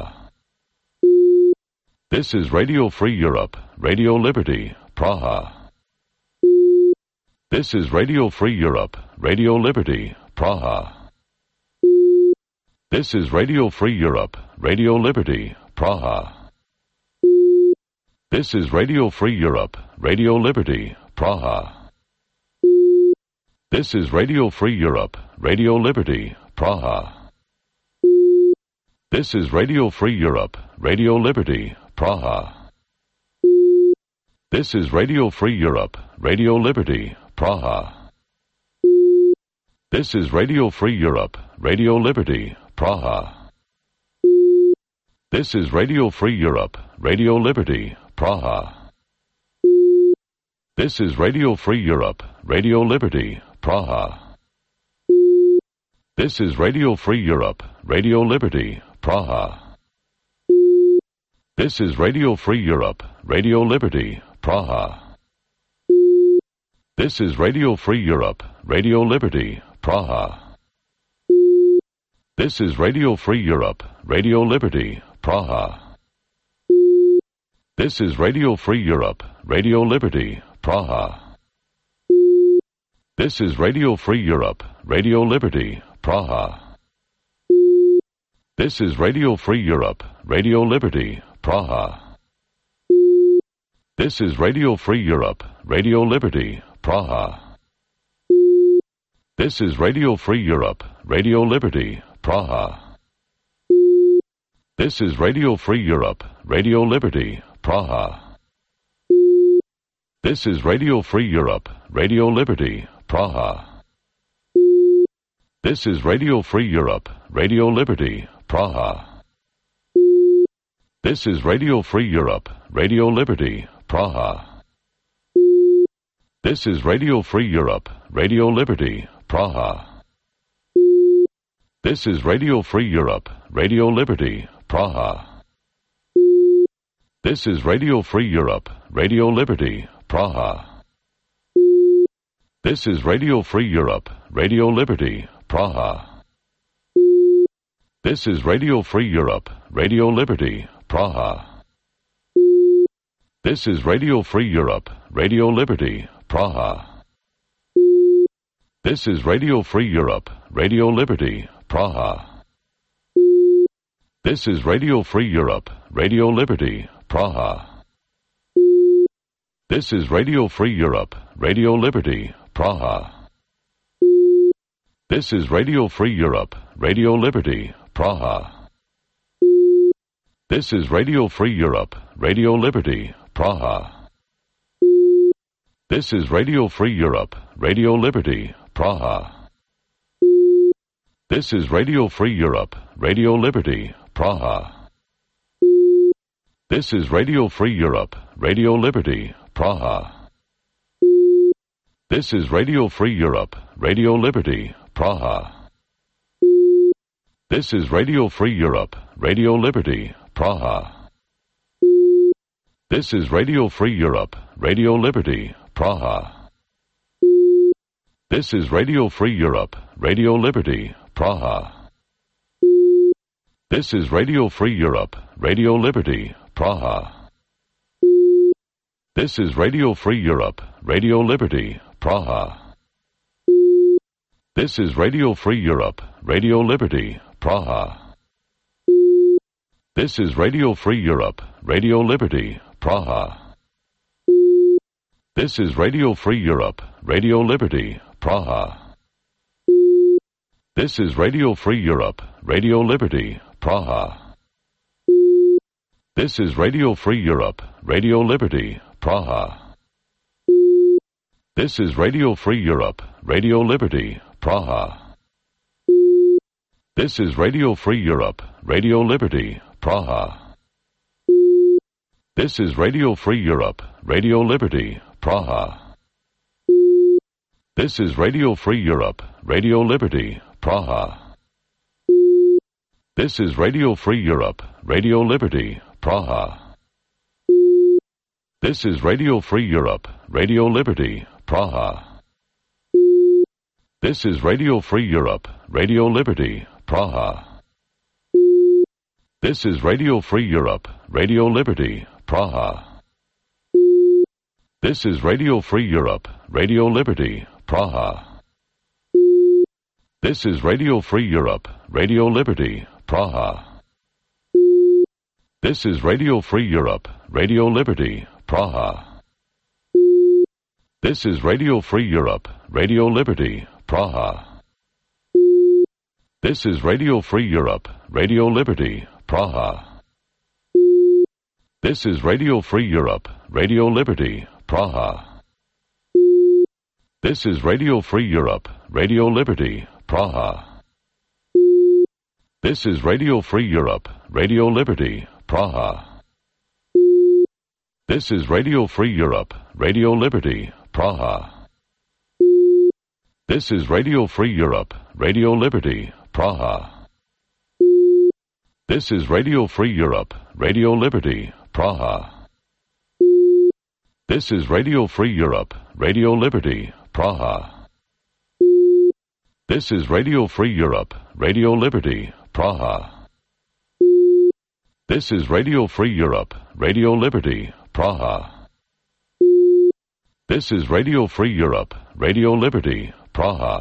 This is Radio Free Europe, Radio Liberty, Praha. This is Radio Free Europe, Radio Liberty, Praha. This is Radio Free Europe, Radio Liberty, Praha. This is Radio Free Europe, Radio Liberty, Praha. This is Radio Free Europe, Radio Liberty, Praha. This is Radio Free Europe, Radio Liberty, Praha. This is Radio Free Europe, Radio Liberty, Praha. This is Radio Free Europe, Radio Liberty, Praha. This is Radio Free Europe, Radio Liberty, Praha. This is Radio Free Europe, Radio Liberty, Praha. This is Radio Free Europe, Radio Liberty, Praha. This is Radio Free Europe, Radio Liberty, Praha. This is Radio Free Europe, Radio Liberty, Praha. This is Radio Free Europe, Radio Liberty, Praha. This is Radio Free Europe, Radio Liberty, Praha. This is Radio Free Europe, Radio Liberty, Praha. This is Radio Free Europe, Radio Liberty, Praha. This is Radio Free Europe, Radio Liberty, Praha. This is Radio Free Europe, Radio Liberty, Praha. This is Radio Free Europe, Radio Liberty, Praha. This is Radio Free Europe, Radio Liberty, Praha. This is Radio Free Europe, Radio Liberty, Praha. This is Radio Free Europe, Radio Liberty, Praha. This is Radio Free Europe, Radio Liberty, Praha. This is Radio Free Europe, Radio Liberty, Praha. This is Radio Free Europe, Radio Liberty, Praha. This is Radio Free Europe, Radio Liberty, Praha. This is Radio Free Europe, Radio Liberty, Praha. This is Radio Free Europe, Radio Liberty, Praha. This is Radio Free Europe, Radio Liberty, Praha. This is Radio Free Europe, Radio Liberty, Praha. This is Radio Free Europe, Radio Liberty, Praha. This is Radio Free Europe, Radio Liberty, Praha. This is Radio Free Europe, Radio Liberty, Praha. This is Radio Free Europe, Radio Liberty, Praha. This is Radio Free Europe, Radio Liberty, Praha. This is Radio Free Europe, Radio Liberty, Praha. This is Radio Free Europe, Radio Liberty, Praha. This is Radio Free Europe, Radio Liberty, Praha. This is Radio Free Europe, Radio Liberty, Praha. This is Radio Free Europe, Radio Liberty, Praha. This is Radio Free Europe, Radio Liberty, Praha. This is Radio Free Europe, Radio Liberty, Praha. This is Radio Free Europe, Radio Liberty, Praha. This is Radio Free Europe, Radio Liberty, Praha. This is Radio Free Europe, Radio Liberty, Praha. This is Radio Free Europe, Radio Liberty, Praha. This is Radio Free Europe, Radio Liberty, Praha. This is Radio Free Europe, Radio Liberty, Praha. This is Radio Free Europe, Radio Liberty, Praha. This is Radio Free Europe, Radio Liberty, Praha. This is Radio Free Europe, Radio Liberty, Praha. This is Radio Free Europe, Radio Liberty, Praha. This is Radio Free Europe, Radio Liberty, Praha. This is Radio Free Europe, Radio Liberty, Praha. This is Radio Free Europe, Radio Liberty, Praha. This is Radio Free Europe, Radio Liberty, Praha. This is Radio Free Europe, Radio Liberty, Praha. This is Radio Free Europe, Radio Liberty, Praha. This is Radio Free Europe, Radio Liberty, Praha. This is Radio Free Europe, Radio Liberty, Praha. This is Radio Free Europe, Radio Liberty, Praha. This is Radio Free Europe, Radio Liberty, Praha. This is Radio Free Europe, Radio Liberty, Praha. This is Radio Free Europe, Radio Liberty, Praha. This is Radio Free Europe, Radio Liberty, Praha. This is Radio Free Europe, Radio Liberty, Praha. This is Radio Free Europe, Radio Liberty, Praha. This is Radio Free Europe, Radio Liberty, Praha. This is Radio Free Europe, Radio Liberty, Praha. This is Radio Free Europe, Radio Liberty, Praha.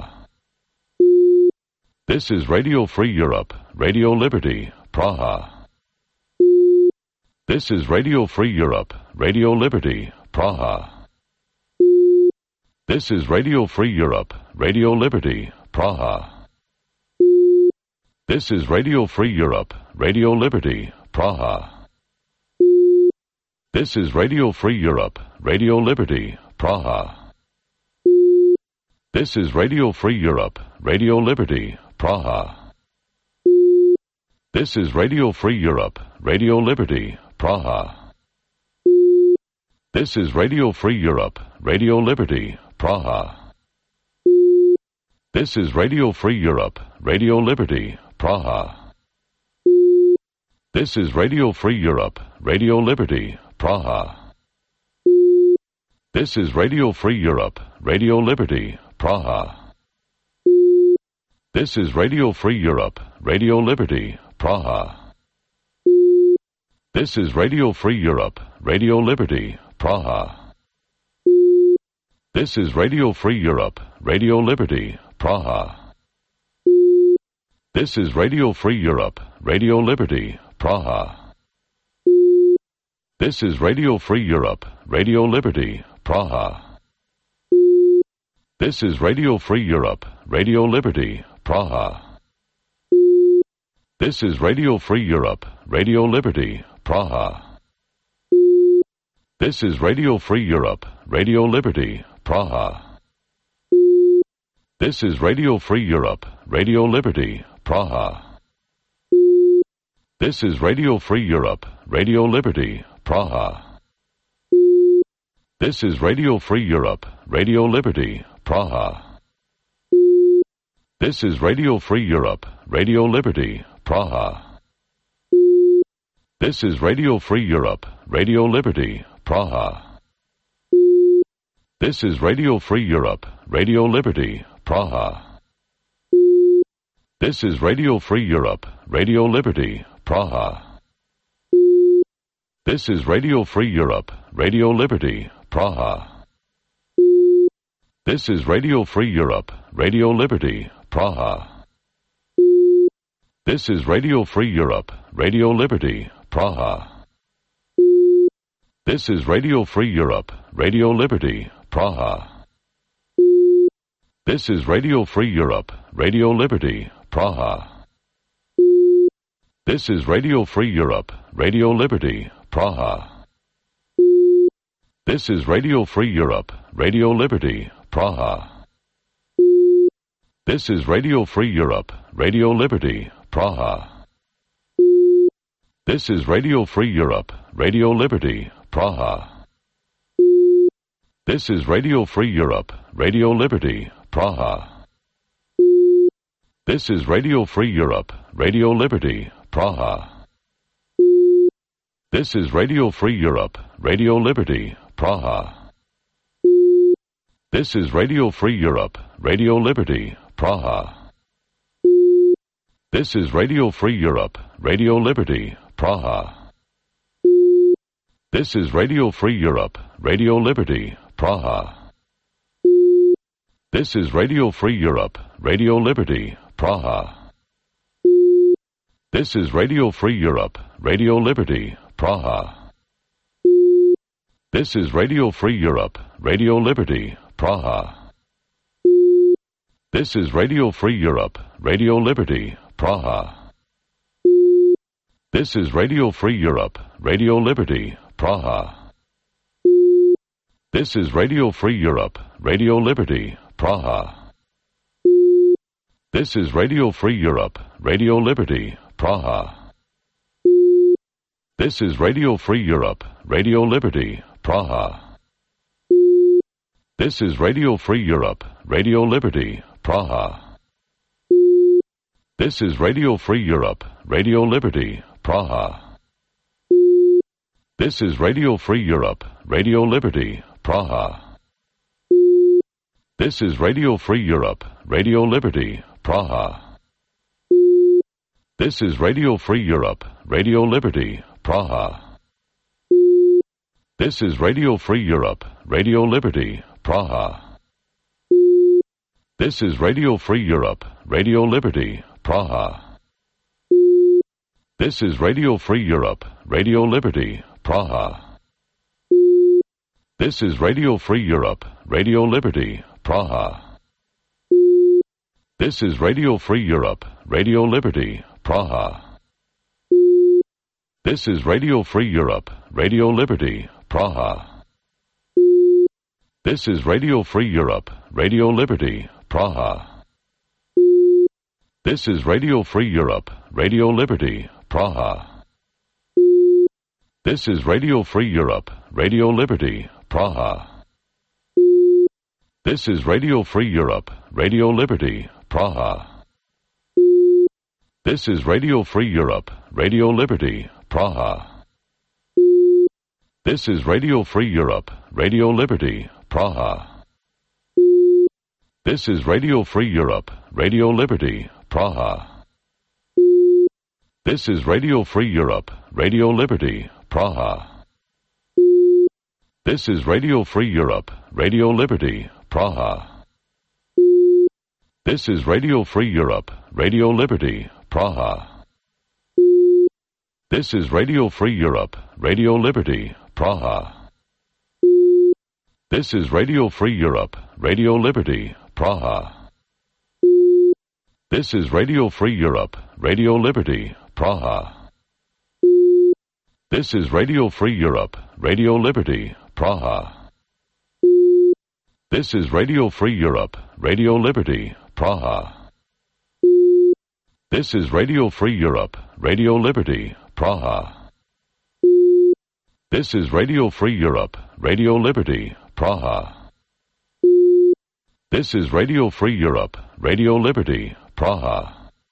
This is Radio Free Europe, Radio Liberty, Praha. This is Radio Free Europe, Radio Liberty, Praha. This is Radio Free Europe, Radio Liberty, Praha. This is Radio Free Europe, Radio Liberty, Praha. This is Radio Free Europe, Radio Liberty, Praha. This is Radio Free Europe, Radio Liberty, Praha. This is Radio Free Europe, Radio Liberty, Praha. This is Radio Free Europe, Radio Liberty, Praha. This is Radio Free Europe, Radio Liberty, Praha. This is Radio Free Europe, Radio Liberty, Praha. This is Radio Free Europe, Radio Liberty, Praha. This is Radio Free Europe, Radio Liberty, Praha. This is Radio Free Europe, Radio Liberty, Praha. This is Radio Free Europe, Radio Liberty, Praha. This is Radio Free Europe, Radio Liberty, Praha. This is Radio Free Europe, Radio Liberty, Praha. This is Radio Free Europe, Radio Liberty, Praha. This is Radio Free Europe, Radio Liberty, Praha. This is Radio Free Europe, Radio Liberty, Praha. This is Radio Free Europe, Radio Liberty, Praha. This is Radio Free Europe, Radio Liberty, Praha. This is Radio Free Europe, Radio Liberty, Praha. This is Radio Free Europe, Radio Liberty, Praha. This is Radio Free Europe, Radio Liberty, Praha. This is Radio Free Europe, Radio Liberty, Praha. This is Radio Free Europe, Radio Liberty, Praha. This is Radio Free Europe, Radio Liberty, Praha. This is Radio Free Europe, Radio Liberty, Praha. This is Radio Free Europe, Radio Liberty, Praha. This is Radio Free Europe, Radio Liberty, Praha. This is Radio Free Europe, Radio Liberty, Praha. This is Radio Free Europe, Radio Liberty, Praha. This is Radio Free Europe, Radio Liberty, Praha. This is Radio Free Europe, Radio Liberty, Praha. This is Radio Free Europe, Radio Liberty, Praha. This is Radio Free Europe, Radio Liberty, Praha. This is Radio Free Europe, Radio Liberty, Praha. This is Radio Free Europe, Radio Liberty, Praha. This is Radio Free Europe, Radio Liberty, Praha. This is Radio Free Europe, Radio Liberty, Praha. This is Radio Free Europe, Radio Liberty, Praha. This is Radio Free Europe, Radio Liberty, Praha. This is Radio Free Europe, Radio Liberty, Praha. This is Radio Free Europe, Radio Liberty, Praha. This is Radio Free Europe, Radio Liberty, Praha. This is Radio Free Europe, Radio Liberty, Praha. This is Radio Free Europe, Radio Liberty, Praha. This is Radio Free Europe, Radio Liberty, Praha. This is Radio Free Europe, Radio Liberty, Praha. This is Radio Free Europe, Radio Liberty, Praha. This is Radio Free Europe, Radio Liberty, Praha. This is Radio Free Europe, Radio Liberty, Praha. This is Radio Free Europe, Radio Liberty, Praha. This is Radio Free Europe, Radio Liberty, Praha. This is Radio Free Europe, Radio Liberty, Praha. This is Radio Free Europe, Radio Liberty, Praha. This is Radio Free Europe, Radio Liberty, Praha. This is Radio Free Europe, Radio Liberty, Praha. This is Radio Free Europe, Radio Liberty, Praha. This is Radio Free Europe, Radio Liberty, Praha. This is Radio Free Europe, Radio Liberty, Praha. This is Radio Free Europe, Radio Liberty, Praha. This is Radio Free Europe, Radio Liberty, Praha. This is Radio Free Europe, Radio Liberty, Praha. This is Radio Free Europe, Radio Liberty, Praha. This is Radio Free Europe, Radio Liberty, Praha. This is Radio Free Europe, Radio Liberty, Praha. This is Radio Free Europe, Radio Liberty, Praha. This is Radio Free Europe, Radio Liberty, Praha. This is Radio Free Europe, Radio Liberty, Praha. This is Radio Free Europe, Radio Liberty, Praha. This is Radio Free Europe, Radio Liberty, Praha. This is Radio Free Europe, Radio Liberty, Praha. This is Radio Free Europe, Radio Liberty, Praha. This is Radio Free Europe, Radio Liberty, Praha. This is Radio Free Europe, Radio Liberty, Praha. This is Radio Free Europe, Radio Liberty, Praha. This is Radio Free Europe, Radio Liberty, Praha.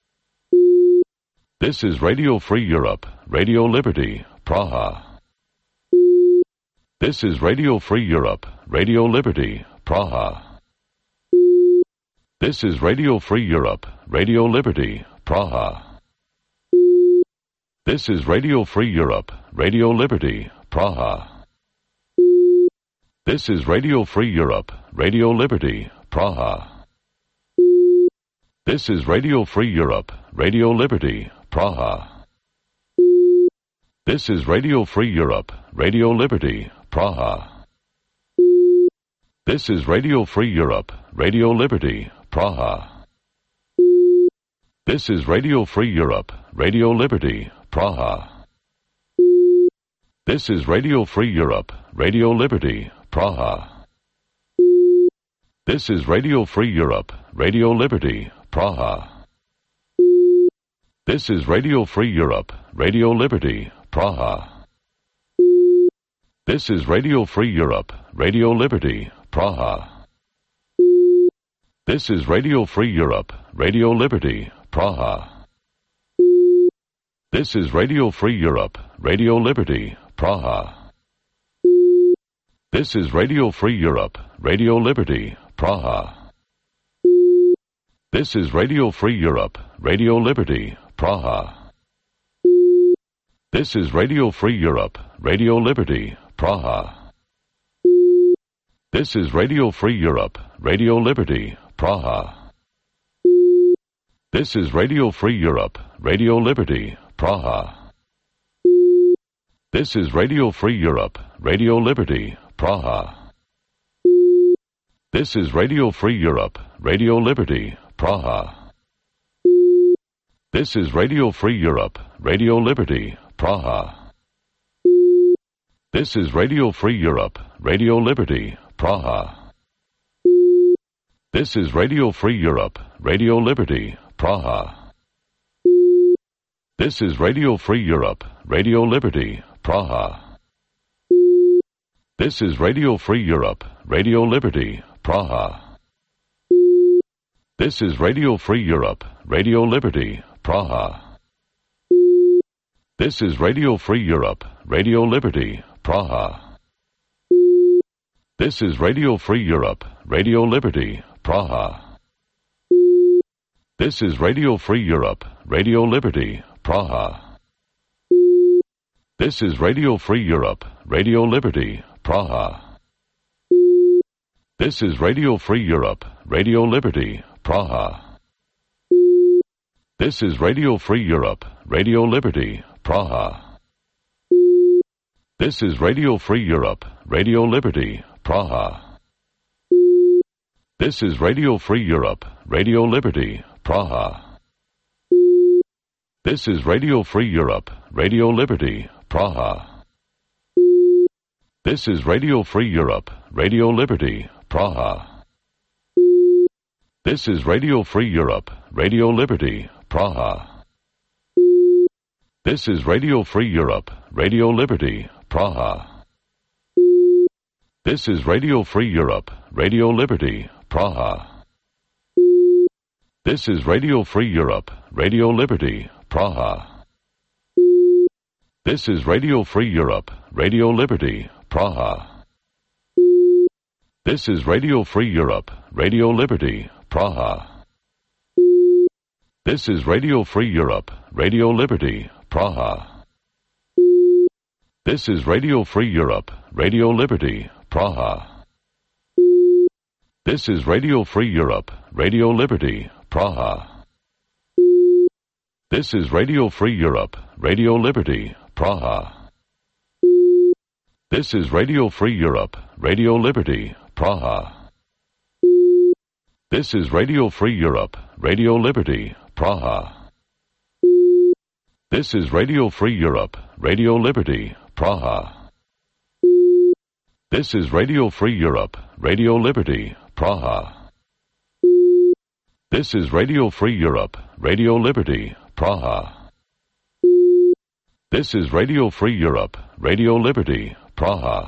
This is Radio Free Europe, Radio Liberty, Praha. This is Radio Free Europe, Radio Liberty, Praha. This is Radio Free Europe, Radio Liberty, Praha. This is Radio Free Europe, Radio Liberty, Praha. This is Radio Free Europe, Radio Liberty, Praha. This is Radio Free Europe, Radio Liberty, Praha. This is Radio Free Europe, Radio Liberty, Praha. This is Radio Free Europe, Radio Liberty, Praha. This is Radio Free Europe, Radio Liberty, Praha. This is Radio Free Europe, Radio Liberty, Praha. This is Radio Free Europe, Radio Liberty, Praha. This is Radio Free Europe, Radio Liberty, Praha. This is Radio Free Europe, Radio Liberty, Praha. This is Radio Free Europe, Radio Liberty, Praha. This is Radio Free Europe, Radio Liberty, Praha. This is Radio Free Europe, Radio Liberty, Praha. This is Radio Free Europe, Radio Liberty, Praha. This is Radio Free Europe, Radio Liberty, Praha. This is Radio Free Europe, Radio Liberty, Praha. This is Radio Free Europe, Radio Liberty, Praha. This is Radio Free Europe, Radio Liberty, Praha. This is Radio Free Europe, Radio Liberty, Praha. This is Radio Free Europe, Radio Liberty, Praha. This is Radio Free Europe, Radio Liberty, Praha. This is Radio Free Europe, Radio Liberty, Praha. This is Radio Free Europe, Radio Liberty, Praha. This is Radio Free Europe, Radio Liberty, Praha. This is Radio Free Europe, Radio Liberty, Praha. This is Radio Free Europe, Radio Liberty, Praha. This is Radio Free Europe, Radio Liberty, Praha. This is Radio Free Europe, Radio Liberty, Praha. This is Radio Free Europe, Radio Liberty, Praha. This is Radio Free Europe, Radio Liberty, Praha. This is Radio Free Europe, Radio Liberty, Praha. This is Radio Free Europe, Radio Liberty, Praha. This is Radio Free Europe, Radio Liberty, Praha. This is Radio Free Europe, Radio Liberty, Praha. This is Radio Free Europe, Radio Liberty, Praha. This is Radio Free Europe, Radio Liberty, Praha. This is Radio Free Europe, Radio Liberty, Praha. This is Radio Free Europe, Radio Liberty, Praha. This is Radio Free Europe, Radio Liberty, Praha. This is Radio Free Europe, Radio Liberty, Praha. This is Radio Free Europe, Radio Liberty, Praha. This is Radio Free Europe, Radio Liberty, Praha. This is Radio Free Europe, Radio Liberty, Praha. This is Radio Free Europe, Radio Liberty, Praha. This is Radio Free Europe, Radio Liberty, Praha. This is Radio Free Europe, Radio Liberty, Praha. This is Radio Free Europe, Radio Liberty, Praha. This is Radio Free Europe, Radio Liberty, Praha. This is Radio Free Europe, Radio Liberty, Praha. This is Radio Free Europe, Radio Liberty, Praha. This is Radio Free Europe, Radio Liberty, Praha.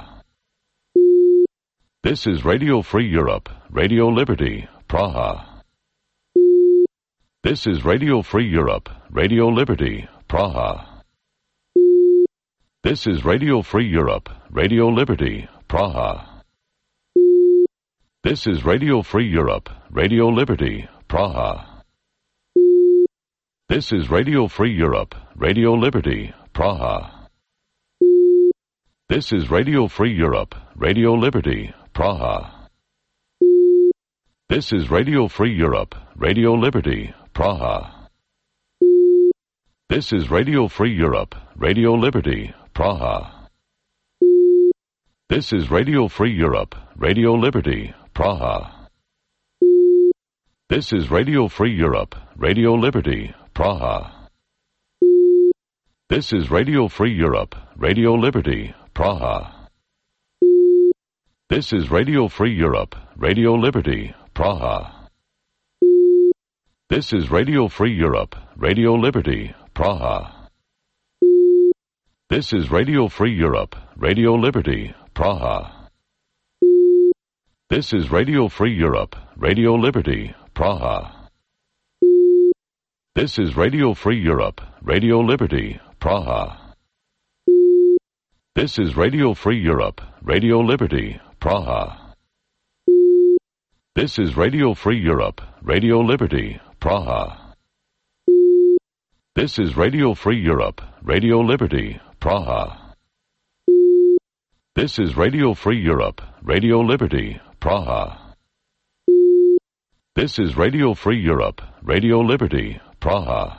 This is Radio Free Europe, Radio Liberty, Praha. This is Radio Free Europe, Radio Liberty, Praha. This is Radio Free Europe, Radio Liberty, Praha. This is Radio Free Europe, Radio Liberty, Praha. This is Radio Free Europe, Radio Liberty, Praha. This is Radio Free Europe, Radio Liberty, Praha. This is Radio Free Europe, Radio Liberty, Praha. This is Radio Free Europe, Radio Liberty, Praha. This is Radio Free Europe, Radio Liberty, Praha. This is Radio Free Europe, Radio Liberty, Praha. This is Radio Free Europe, Radio Liberty, Praha. This is Radio Free Europe, Radio Liberty, Praha. This is Radio Free Europe, Radio Liberty, Praha. This is Radio Free Europe, Radio Liberty, Praha. This is Radio Free Europe, Radio Liberty, Praha. This is Radio Free Europe, Radio Liberty, Praha. This is Radio Free Europe, Radio Liberty, Praha. This is Radio Free Europe, Radio Liberty, Praha. This is Radio Free Europe, Radio Liberty, Praha. This is Radio Free Europe, Radio Liberty, Praha. This is Radio Free Europe, Radio Liberty, Praha.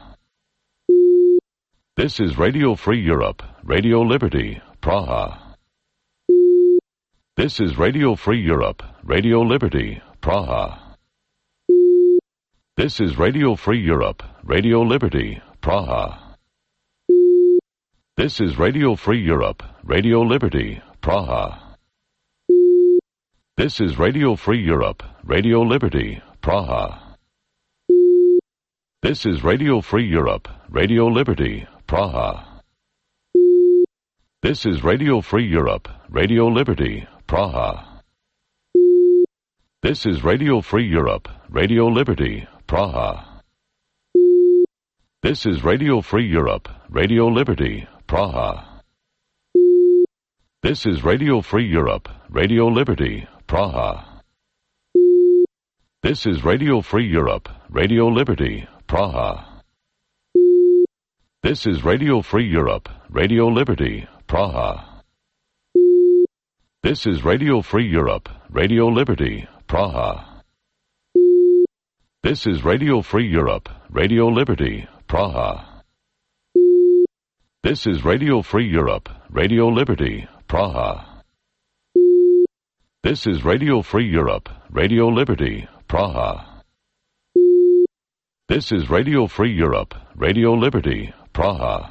This is Radio Free Europe, Radio Liberty, Praha. This is Radio Free Europe, Radio Liberty, Praha. This is Radio Free Europe, Radio Liberty, Praha. This is Radio Free Europe, Radio Liberty, Praha. This is Radio Free Europe, Radio Liberty, Praha. This is Radio Free Europe, Radio Liberty, Praha. This is Radio Free Europe, Radio Liberty, Praha. This is Radio Free Europe, Radio Liberty, Praha. This is Radio Free Europe, Radio Liberty, Praha. This is Radio Free Europe, Radio Liberty, Praha. This is Radio Free Europe, Radio Liberty, Praha. This is Radio Free Europe, Radio Liberty, Praha. This is Radio Free Europe, Radio Liberty, Praha. This is Radio Free Europe, Radio Liberty, Praha. This is Radio Free Europe, Radio Liberty, Praha. This is Radio Free Europe, Radio Liberty, Praha. This is Radio Free Europe, Radio Liberty, Praha.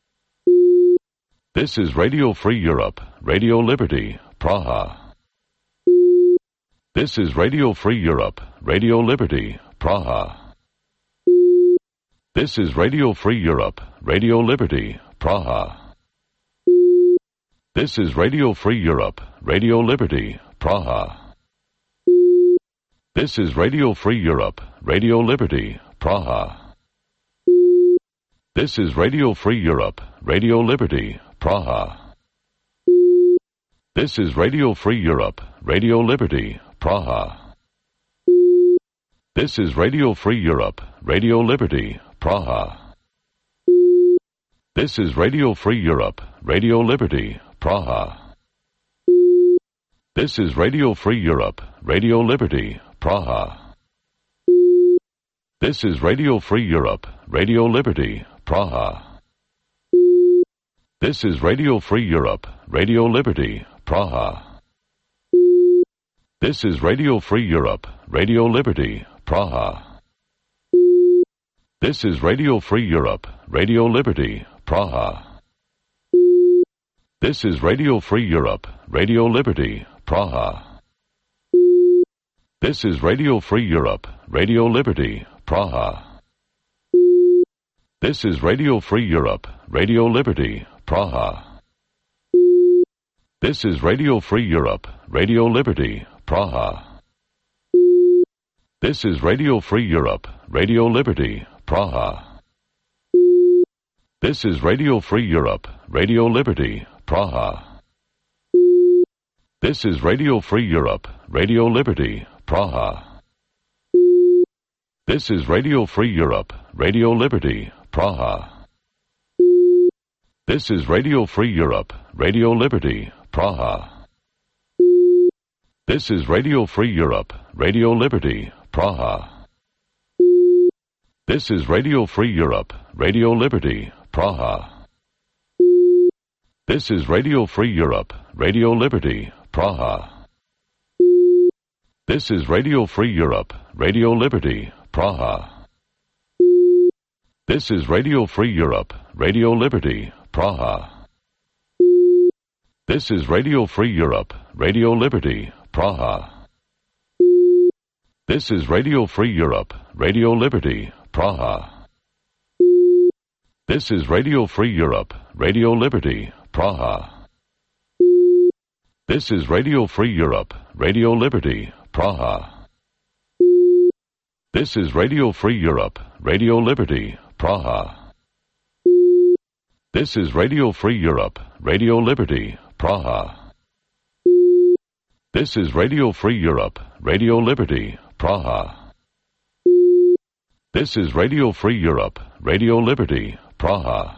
This is Radio Free Europe, Radio Liberty, Praha. This is Radio Free Europe, Radio Liberty, Praha. This is Radio Free Europe, Radio Liberty, Praha. This is Radio Free Europe, Radio Liberty, Praha. This is Radio Free Europe, Radio Liberty, Praha. This is Radio Free Europe, Radio Liberty, Praha. This is Radio Free Europe, Radio Liberty, Praha. This is Radio Free Europe, Radio Liberty, Praha. This is Radio Free Europe, Radio Liberty, Praha. This is Radio Free Europe, Radio Liberty, Praha. This is Radio Free Europe, Radio Liberty, Praha. This is Radio Free Europe, Radio Liberty, Praha. This is Radio Free Europe, Radio Liberty, Praha. This is Radio Free Europe, Radio Liberty, Praha. This is Radio Free Europe, Radio Liberty, Praha. This is Radio Free Europe, Radio Liberty, Praha. This is Radio Free Europe, Radio Liberty, Praha. This is Radio Free Europe, Radio Liberty, Praha. This is Radio Free Europe, Radio Liberty, Praha. This is Radio Free Europe, Radio Liberty, Praha. This is Radio Free Europe, Radio Liberty, Praha. This is Radio Free Europe, Radio Liberty, Praha. This is Radio Free Europe, Radio Liberty, Praha. This is Radio Free Europe, Radio Liberty, Praha. This is Radio Free Europe, Radio Liberty, Praha. This is Radio Free Europe, Radio Liberty, Praha. This is Radio Free Europe, Radio Liberty, Praha. This is Radio Free Europe, Radio Liberty, Praha. This is Radio Free Europe, Radio Liberty, Praha. This is Radio Free Europe, Radio Liberty, Praha. This is Radio Free Europe, Radio Liberty, Praha. This is Radio Free Europe, Radio Liberty, Praha. This is Radio Free Europe, Radio Liberty, Praha. This is Radio Free Europe, Radio Liberty, Praha. This is Radio Free Europe, Radio Liberty, Praha. This is Radio Free Europe, Radio Liberty, Praha.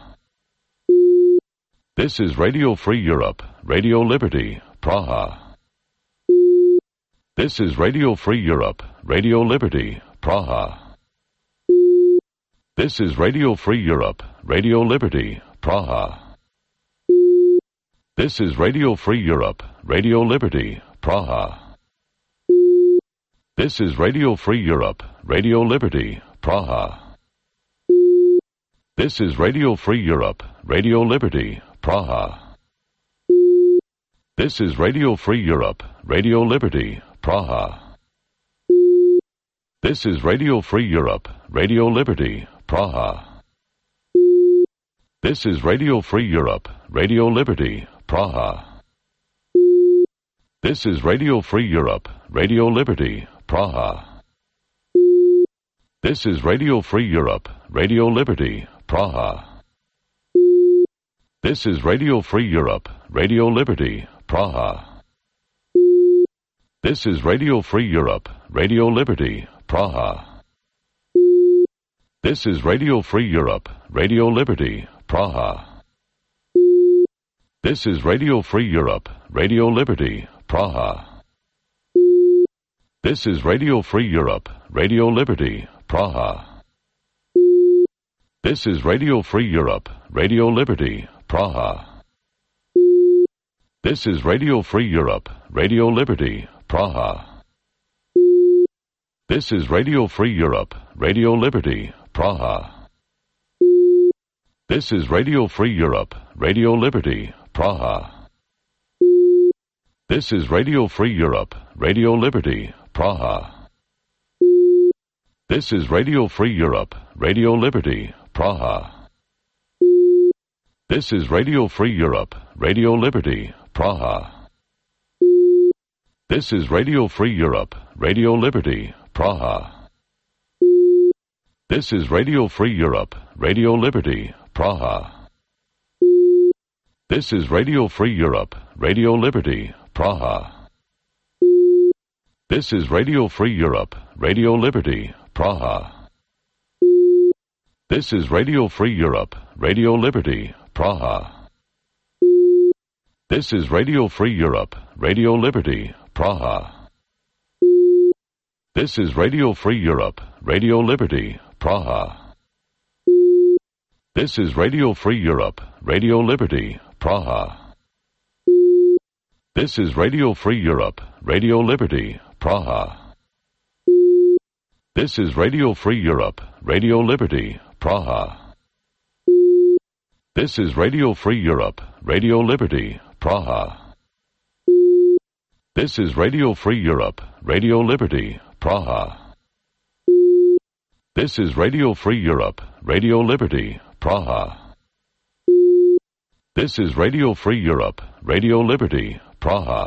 This is Radio Free Europe, Radio Liberty, Praha. This is Radio Free Europe, Radio Liberty, Praha. This is Radio Free Europe, Radio Liberty, Praha. This is Radio Free Europe, Radio Liberty, Praha. This is Radio Free Europe, Radio Liberty, Praha. This is Radio Free Europe, Radio Liberty, Praha. This is Radio Free Europe, Radio Liberty, Praha. This is Radio Free Europe, Radio Liberty, Praha. This is Radio Free Europe, Radio Liberty, Praha. This is Radio Free Europe, Radio Liberty, Praha. This is Radio Free Europe, Radio Liberty, Praha. This is Radio Free Europe, Radio Liberty, Praha. This is Radio Free Europe, Radio Liberty, Praha. This is Radio Free Europe, Radio Liberty, Praha. This is Radio Free Europe, Radio Liberty, Praha. This is Radio Free Europe, Radio Liberty, Praha. This is Radio Free Europe, Radio Liberty, Praha. This is Radio Free Europe, Radio Liberty, Praha. This is Radio Free Europe, Radio Liberty, Praha. This is Radio Free Europe, Radio Liberty, Praha. This is Radio Free Europe, Radio Liberty, Praha. This is Radio Free Europe, Radio Liberty, Praha. This is Radio Free Europe, Radio Liberty, Praha. This is Radio Free Europe, Radio Liberty, Praha. This is Radio Free Europe, Radio Liberty, Praha. This is Radio Free Europe, Radio Liberty, Praha. This is Radio Free Europe, Radio Liberty, Praha. This is Radio Free Europe, Radio Liberty, Praha. This is Radio Free Europe, Radio Liberty, Praha. This is Radio Free Europe, Radio Liberty, Praha. This is Radio Free Europe, Radio Liberty, Praha. This is Radio Free Europe, Radio Liberty, Praha. This is Radio Free Europe, Radio Liberty, Praha. This is Radio Free Europe, Radio Liberty, Praha. This is Radio Free Europe, Radio Liberty, Praha. This is Radio Free Europe, Radio Liberty, Praha. This is Radio Free Europe, Radio Liberty, Praha.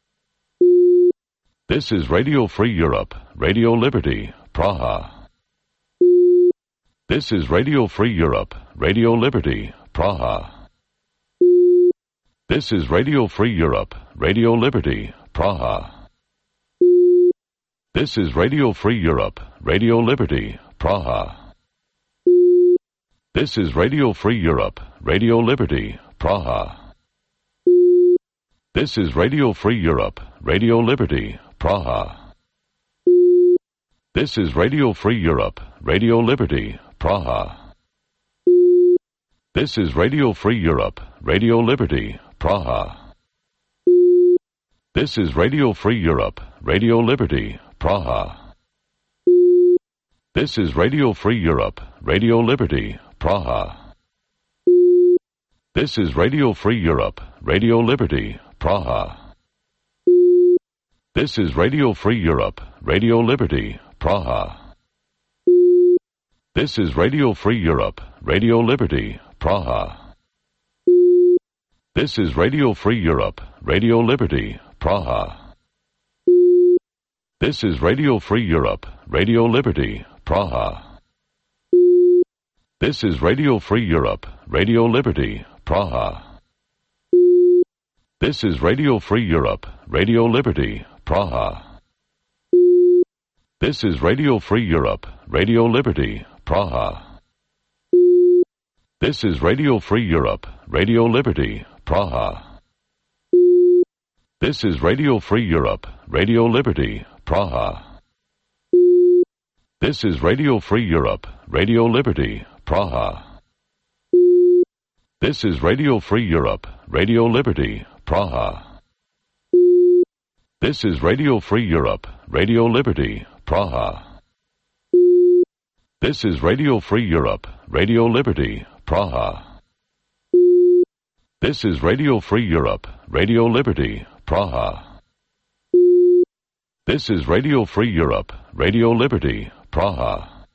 This is Radio Free Europe, Radio Liberty, Praha. This is Radio Free Europe, Radio Liberty, Praha. This is Radio Free Europe, Radio Liberty, Praha. This is Radio Free Europe, Radio Liberty, Praha. This is Radio Free Europe, Radio Liberty, Praha. This is Radio Free Europe, Radio Liberty, Praha. This is Radio Free Europe, Radio Liberty, Praha. This is Radio Free Europe, Radio Liberty, Praha. This is Radio Free Europe, Radio Liberty, Praha. This is Radio Free Europe, Radio Liberty, Praha. This is Radio Free Europe, Radio Liberty, Praha. This is Radio Free Europe, Radio Liberty, Praha. This is Radio Free Europe, Radio Liberty, Praha. This is Radio Free Europe, Radio Liberty, Praha. This is Radio Free Europe, Radio Liberty, Praha. This is Radio Free Europe, Radio Liberty, Praha. This is Radio Free Europe, Radio Liberty, Praha. This is Radio Free Europe, Radio Liberty, Praha. This is Radio Free Europe, Radio Liberty, Praha. This is Radio Free Europe, Radio Liberty, Praha. This is Radio Free Europe, Radio Liberty, Praha. This is Radio Free Europe, Radio Liberty, Praha. This is Radio Free Europe, Radio Liberty, Praha. This is Radio Free Europe, Radio Liberty, Praha. This is Radio Free Europe, Radio Liberty, Praha. This is Radio Free Europe, Radio Liberty, Praha.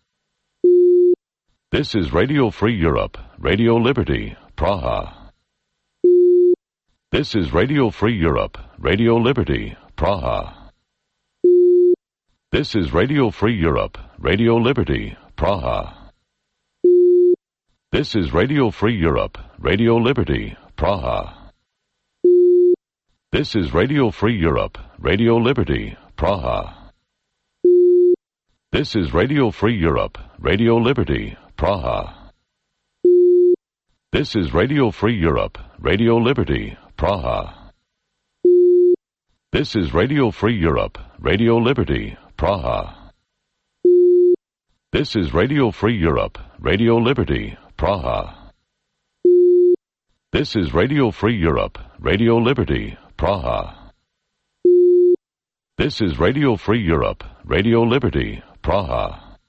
This is Radio Free Europe, Radio Liberty, Praha. This is Radio Free Europe, Radio Liberty, Praha. This is Radio Free Europe, Radio Liberty, Praha. This is Radio Free Europe, Radio Liberty, Praha. This is Radio Free Europe, Radio Liberty, Praha. This is Radio Free Europe, Radio Liberty, Praha. This is Radio Free Europe, Radio Liberty, Praha. This is Radio Free Europe, Radio Liberty, Praha. This is Radio Free Europe, Radio Liberty, Praha. This is Radio Free Europe, Radio Liberty, Praha. This is Radio Free Europe, Radio Liberty, Praha.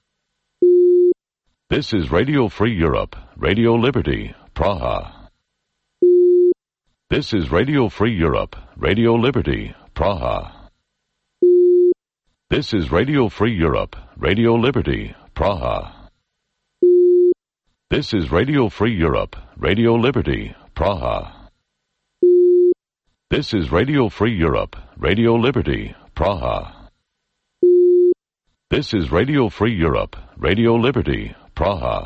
This is Radio Free Europe, Radio Liberty, Praha. This is Radio Free Europe, Radio Liberty, Praha. This is Radio Free Europe, Radio Liberty, Praha. This is Radio Free Europe, Radio Liberty, Praha. This is Radio Free Europe, Radio Liberty, Praha. This is Radio Free Europe, Radio Liberty, Praha.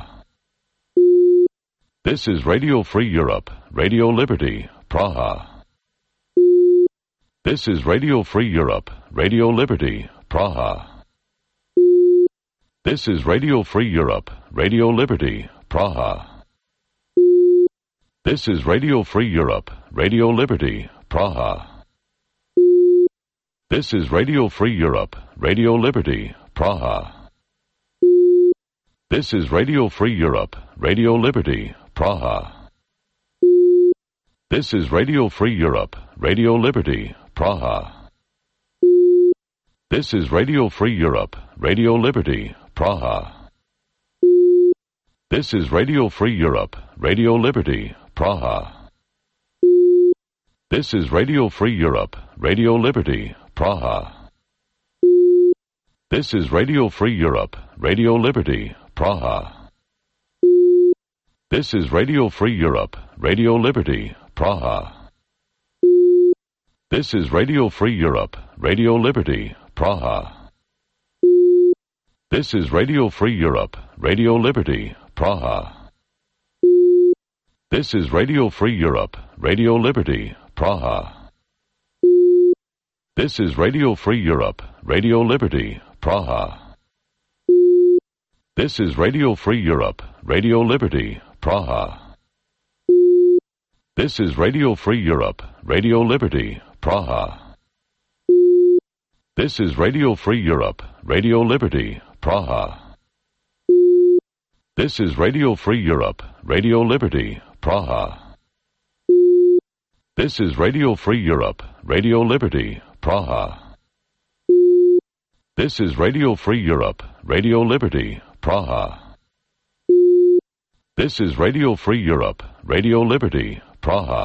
This is Radio Free Europe, Radio Liberty, Praha. This is Radio Free Europe, Radio Liberty, Praha. This is Radio Free Europe, Radio Liberty, Praha. This is Radio Free Europe, Radio Liberty, Praha. This is Radio Free Europe, Radio Liberty, Praha. This is Radio Free Europe, Radio Liberty, Praha. This is Radio Free Europe, Radio Liberty, Praha. This is Radio Free Europe, Radio Liberty, Praha. This is Radio Free Europe, Radio Liberty, Praha. This is Radio Free Europe, Radio Liberty, Praha. This is Radio Free Europe, Radio Liberty, Praha. This is Radio Free Europe, Radio Liberty, Praha. This is Radio Free Europe, Radio Liberty, Praha. This is Radio Free Europe, Radio Liberty, Praha. This is Radio Free Europe, Radio Liberty, Praha. This is Radio Free Europe, Radio Liberty, Praha. This is Radio Free Europe, Radio Liberty, Praha. This is Radio Free Europe, Radio Liberty, Praha. This is Radio Free Europe, Radio Liberty, Praha. This is Radio Free Europe, Radio Liberty, Praha. This is Radio Free Europe, Radio Liberty, Praha. This is Radio Free Europe, Radio Liberty, Praha. This is Radio Free Europe, Radio Liberty, Praha.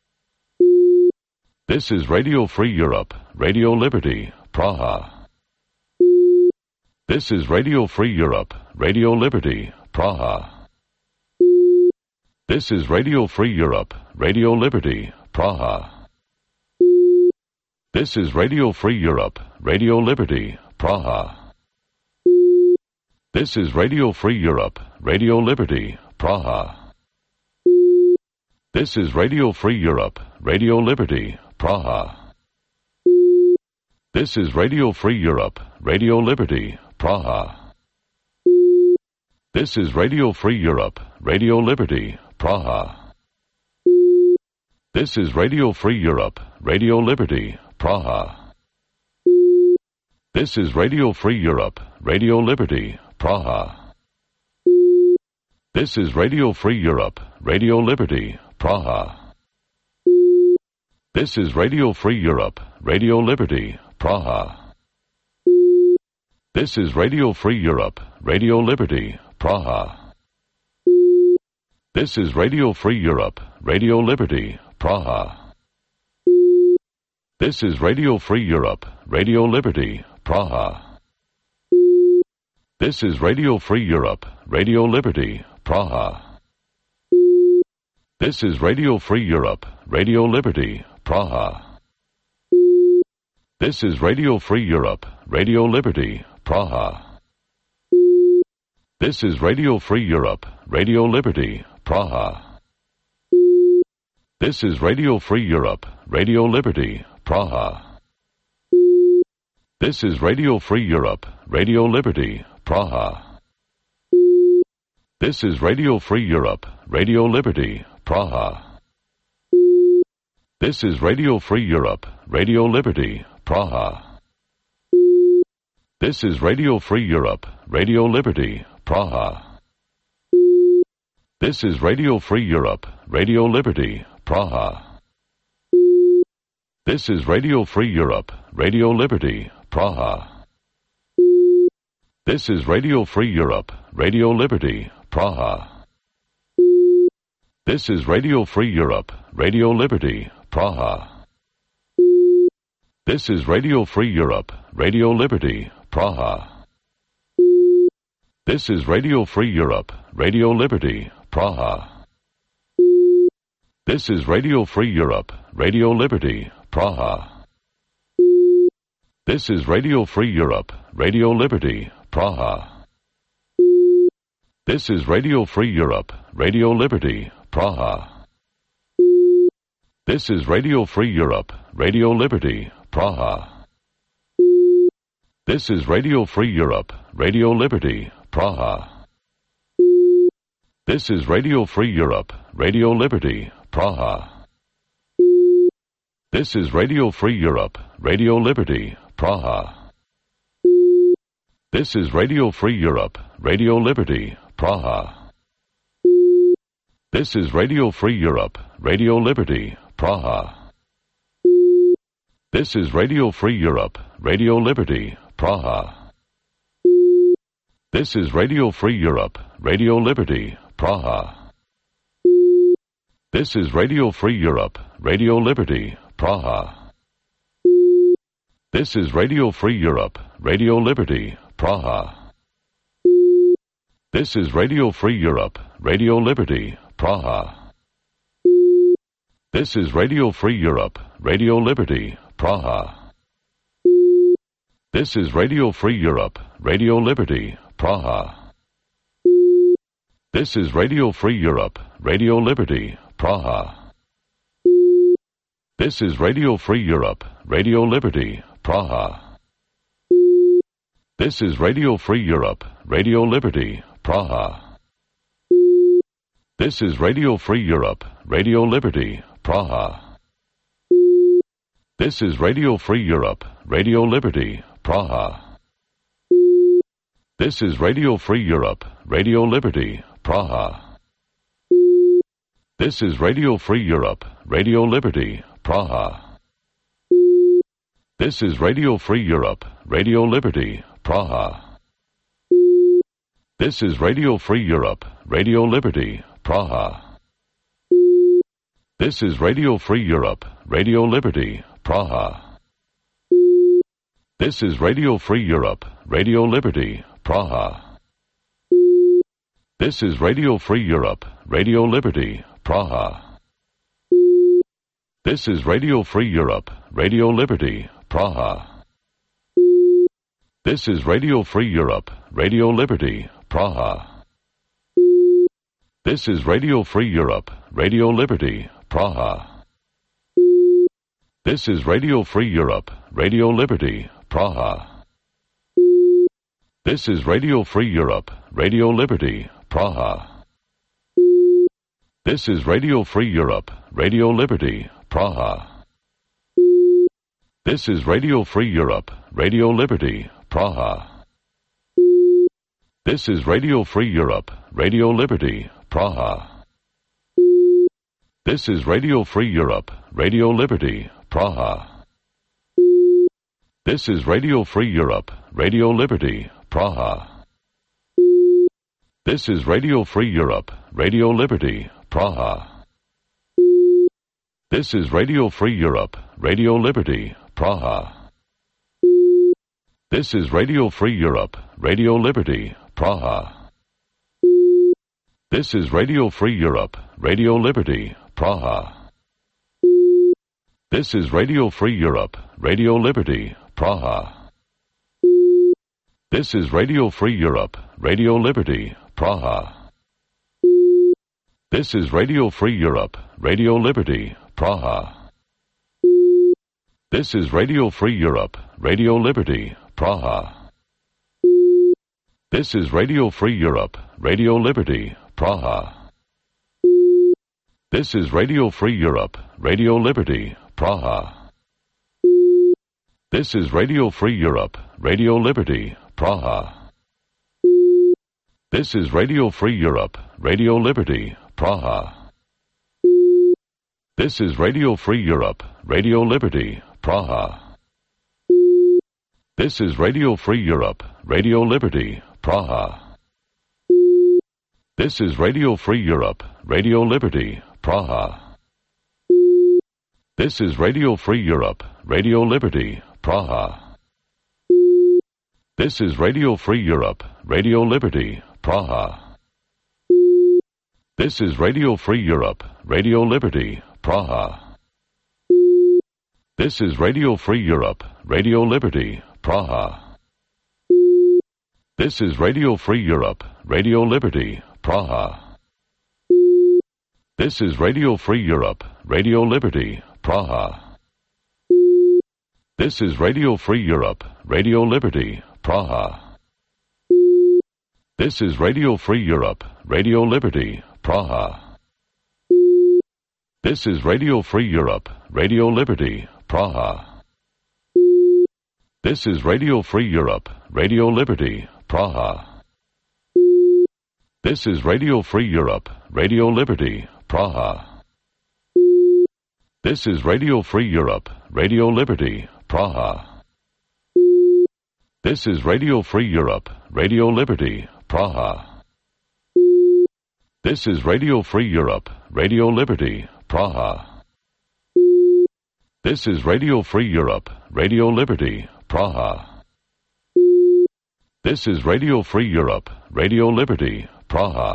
This is Radio Free Europe, Radio Liberty, Praha. This is Radio Free Europe, Radio Liberty, Praha. This is Radio Free Europe, Radio Liberty, Praha. This is Radio Free Europe, Radio Liberty, Praha. This is Radio Free Europe, Radio Liberty, Praha. This is Radio Free Europe, Radio Liberty, Praha. This is Radio Free Europe, Radio Liberty, Praha. This is Radio Free Europe, Radio Liberty, Praha. This is Radio Free Europe, Radio Liberty, Praha. This is Radio Free Europe, Radio Liberty, Praha. This is Radio Free Europe, Radio Liberty, Praha. This is Radio Free Europe, Radio Liberty, Praha. This is Radio Free Europe, Radio Liberty, Praha. This is Radio Free Europe, Radio Liberty, Praha. This is Radio Free Europe, Radio Liberty, Praha. This is Radio Free Europe, Radio Liberty, Praha. This is Radio Free Europe, Radio Liberty, Praha. This is Radio Free Europe, Radio Liberty, Praha. This is Radio Free Europe, Radio Liberty, Praha. This is Radio Free Europe, Radio Liberty, Praha. This is Radio Free Europe, Radio Liberty, Praha. This is Radio Free Europe, Radio Liberty, Praha. This is Radio Free Europe, Radio Liberty, Praha. This is Radio Free Europe, Radio Liberty, Praha. This is Radio Free Europe, Radio Liberty, Praha. This is Radio Free Europe, Radio Liberty, Praha. This is Radio Free Europe, Radio Liberty, Praha. This is Radio Free Europe, Radio Liberty, Praha. This is Radio Free Europe, Radio Liberty, Praha. This is Radio Free Europe, Radio Liberty, Praha. This is Radio Free Europe, Radio Liberty, Praha. This is Radio Free Europe, Radio Liberty, Praha. This is Radio Free Europe, Radio Liberty, Praha. This is Radio Free Europe, Radio Liberty, Praha. This is Radio Free Europe, Radio Liberty, Praha. This is Radio Free Europe, Radio Liberty, Praha. This is Radio Free Europe, Radio Liberty, Praha. This is Radio Free Europe, Radio Liberty, Praha. This is Radio Free Europe, Radio Liberty, Praha. This is Radio Free Europe, Radio Liberty, Praha. This is Radio Free Europe, Radio Liberty, Praha. This is Radio Free Europe, Radio Liberty, Praha. This is Radio Free Europe, Radio Liberty, Praha. This is Radio Free Europe, Radio Liberty, Praha. This is Radio Free Europe, Radio Liberty, Praha. This is Radio Free Europe, Radio Liberty, Praha. This is Radio Free Europe, Radio Liberty, Praha. This is Radio Free Europe, Radio Liberty, Praha. This is Radio Free Europe, Radio Liberty, Praha. This is Radio Free Europe, Radio Liberty, Praha. This is Radio Free Europe, Radio Liberty, Praha. This is Radio Free Europe, Radio Liberty, Praha. This is Radio Free Europe, Radio Liberty, Praha. This is Radio Free Europe, Radio Liberty, Praha. This is Radio Free Europe, Radio Liberty, Praha. This is Radio Free Europe, Radio Liberty, Praha. This is Radio Free Europe, Radio Liberty, Praha. This is Radio Free Europe, Radio Liberty, Praha. This is Radio Free Europe, Radio Liberty, Praha. This is Radio Free Europe, Radio Liberty, Praha. This is Radio Free Europe, Radio Liberty, Praha. This is Radio Free Europe, Radio Liberty, Praha. This is Radio Free Europe, Radio Liberty, Praha. This is Radio Free Europe, Radio Liberty, Praha. This is Radio Free Europe, Radio Liberty, Praha. This is Radio Free Europe, Radio Liberty, Praha. This is Radio Free Europe, Radio Liberty, Praha. This is Radio Free Europe, Radio Liberty, Praha. This is Radio Free Europe, Radio Liberty, Praha. This is Radio Free Europe, Radio Liberty, Praha. This is Radio Free Europe, Radio Liberty, Praha. This is Radio Free Europe, Radio Liberty, Praha. This is Radio Free Europe, Radio Liberty, Praha. This is Radio Free Europe, Radio Liberty, Praha. This is Radio Free Europe, Radio Liberty, Praha. This is Radio Free Europe, Radio Liberty, Praha. This is Radio Free Europe, Radio Liberty, Praha. This is Radio Free Europe, Radio Liberty, Praha. This is Radio Free Europe, Radio Liberty, Praha. This is Radio Free Europe, Radio Liberty, Praha. This is Radio Free Europe, Radio Liberty, Praha. This is Radio Free Europe, Radio Liberty, Praha. This is Radio Free Europe, Radio Liberty, Praha. This is Radio Free Europe, Radio Liberty, Praha. This is Radio Free Europe, Radio Liberty, Praha. This is Radio Free Europe, Radio Liberty, Praha. This is Radio Free Europe, Radio Liberty, Praha. This is Radio Free Europe, Radio Liberty, Praha. This is Radio Free Europe, Radio Liberty, Praha. This is Radio Free Europe, Radio Liberty, Praha. This is Radio Free Europe, Radio Liberty, Praha. This is Radio Free Europe, Radio Liberty, Praha. This is Radio Free Europe, Radio Liberty, Praha. This is Radio Free Europe, Radio Liberty, Praha. This is Radio Free Europe, Radio Liberty, Praha. This is Radio Free Europe, Radio Liberty, Praha. This is Radio Free Europe, Radio Liberty, Praha. This is Radio Free Europe, Radio Liberty, Praha. This is Radio Free Europe, Radio Liberty, Praha.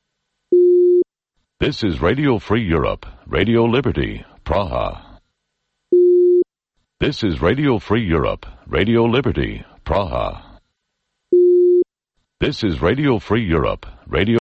This is Radio Free Europe, Radio Liberty, Praha. This is Radio Free Europe, Radio Liberty, Praha. This is Radio Free Europe, Radio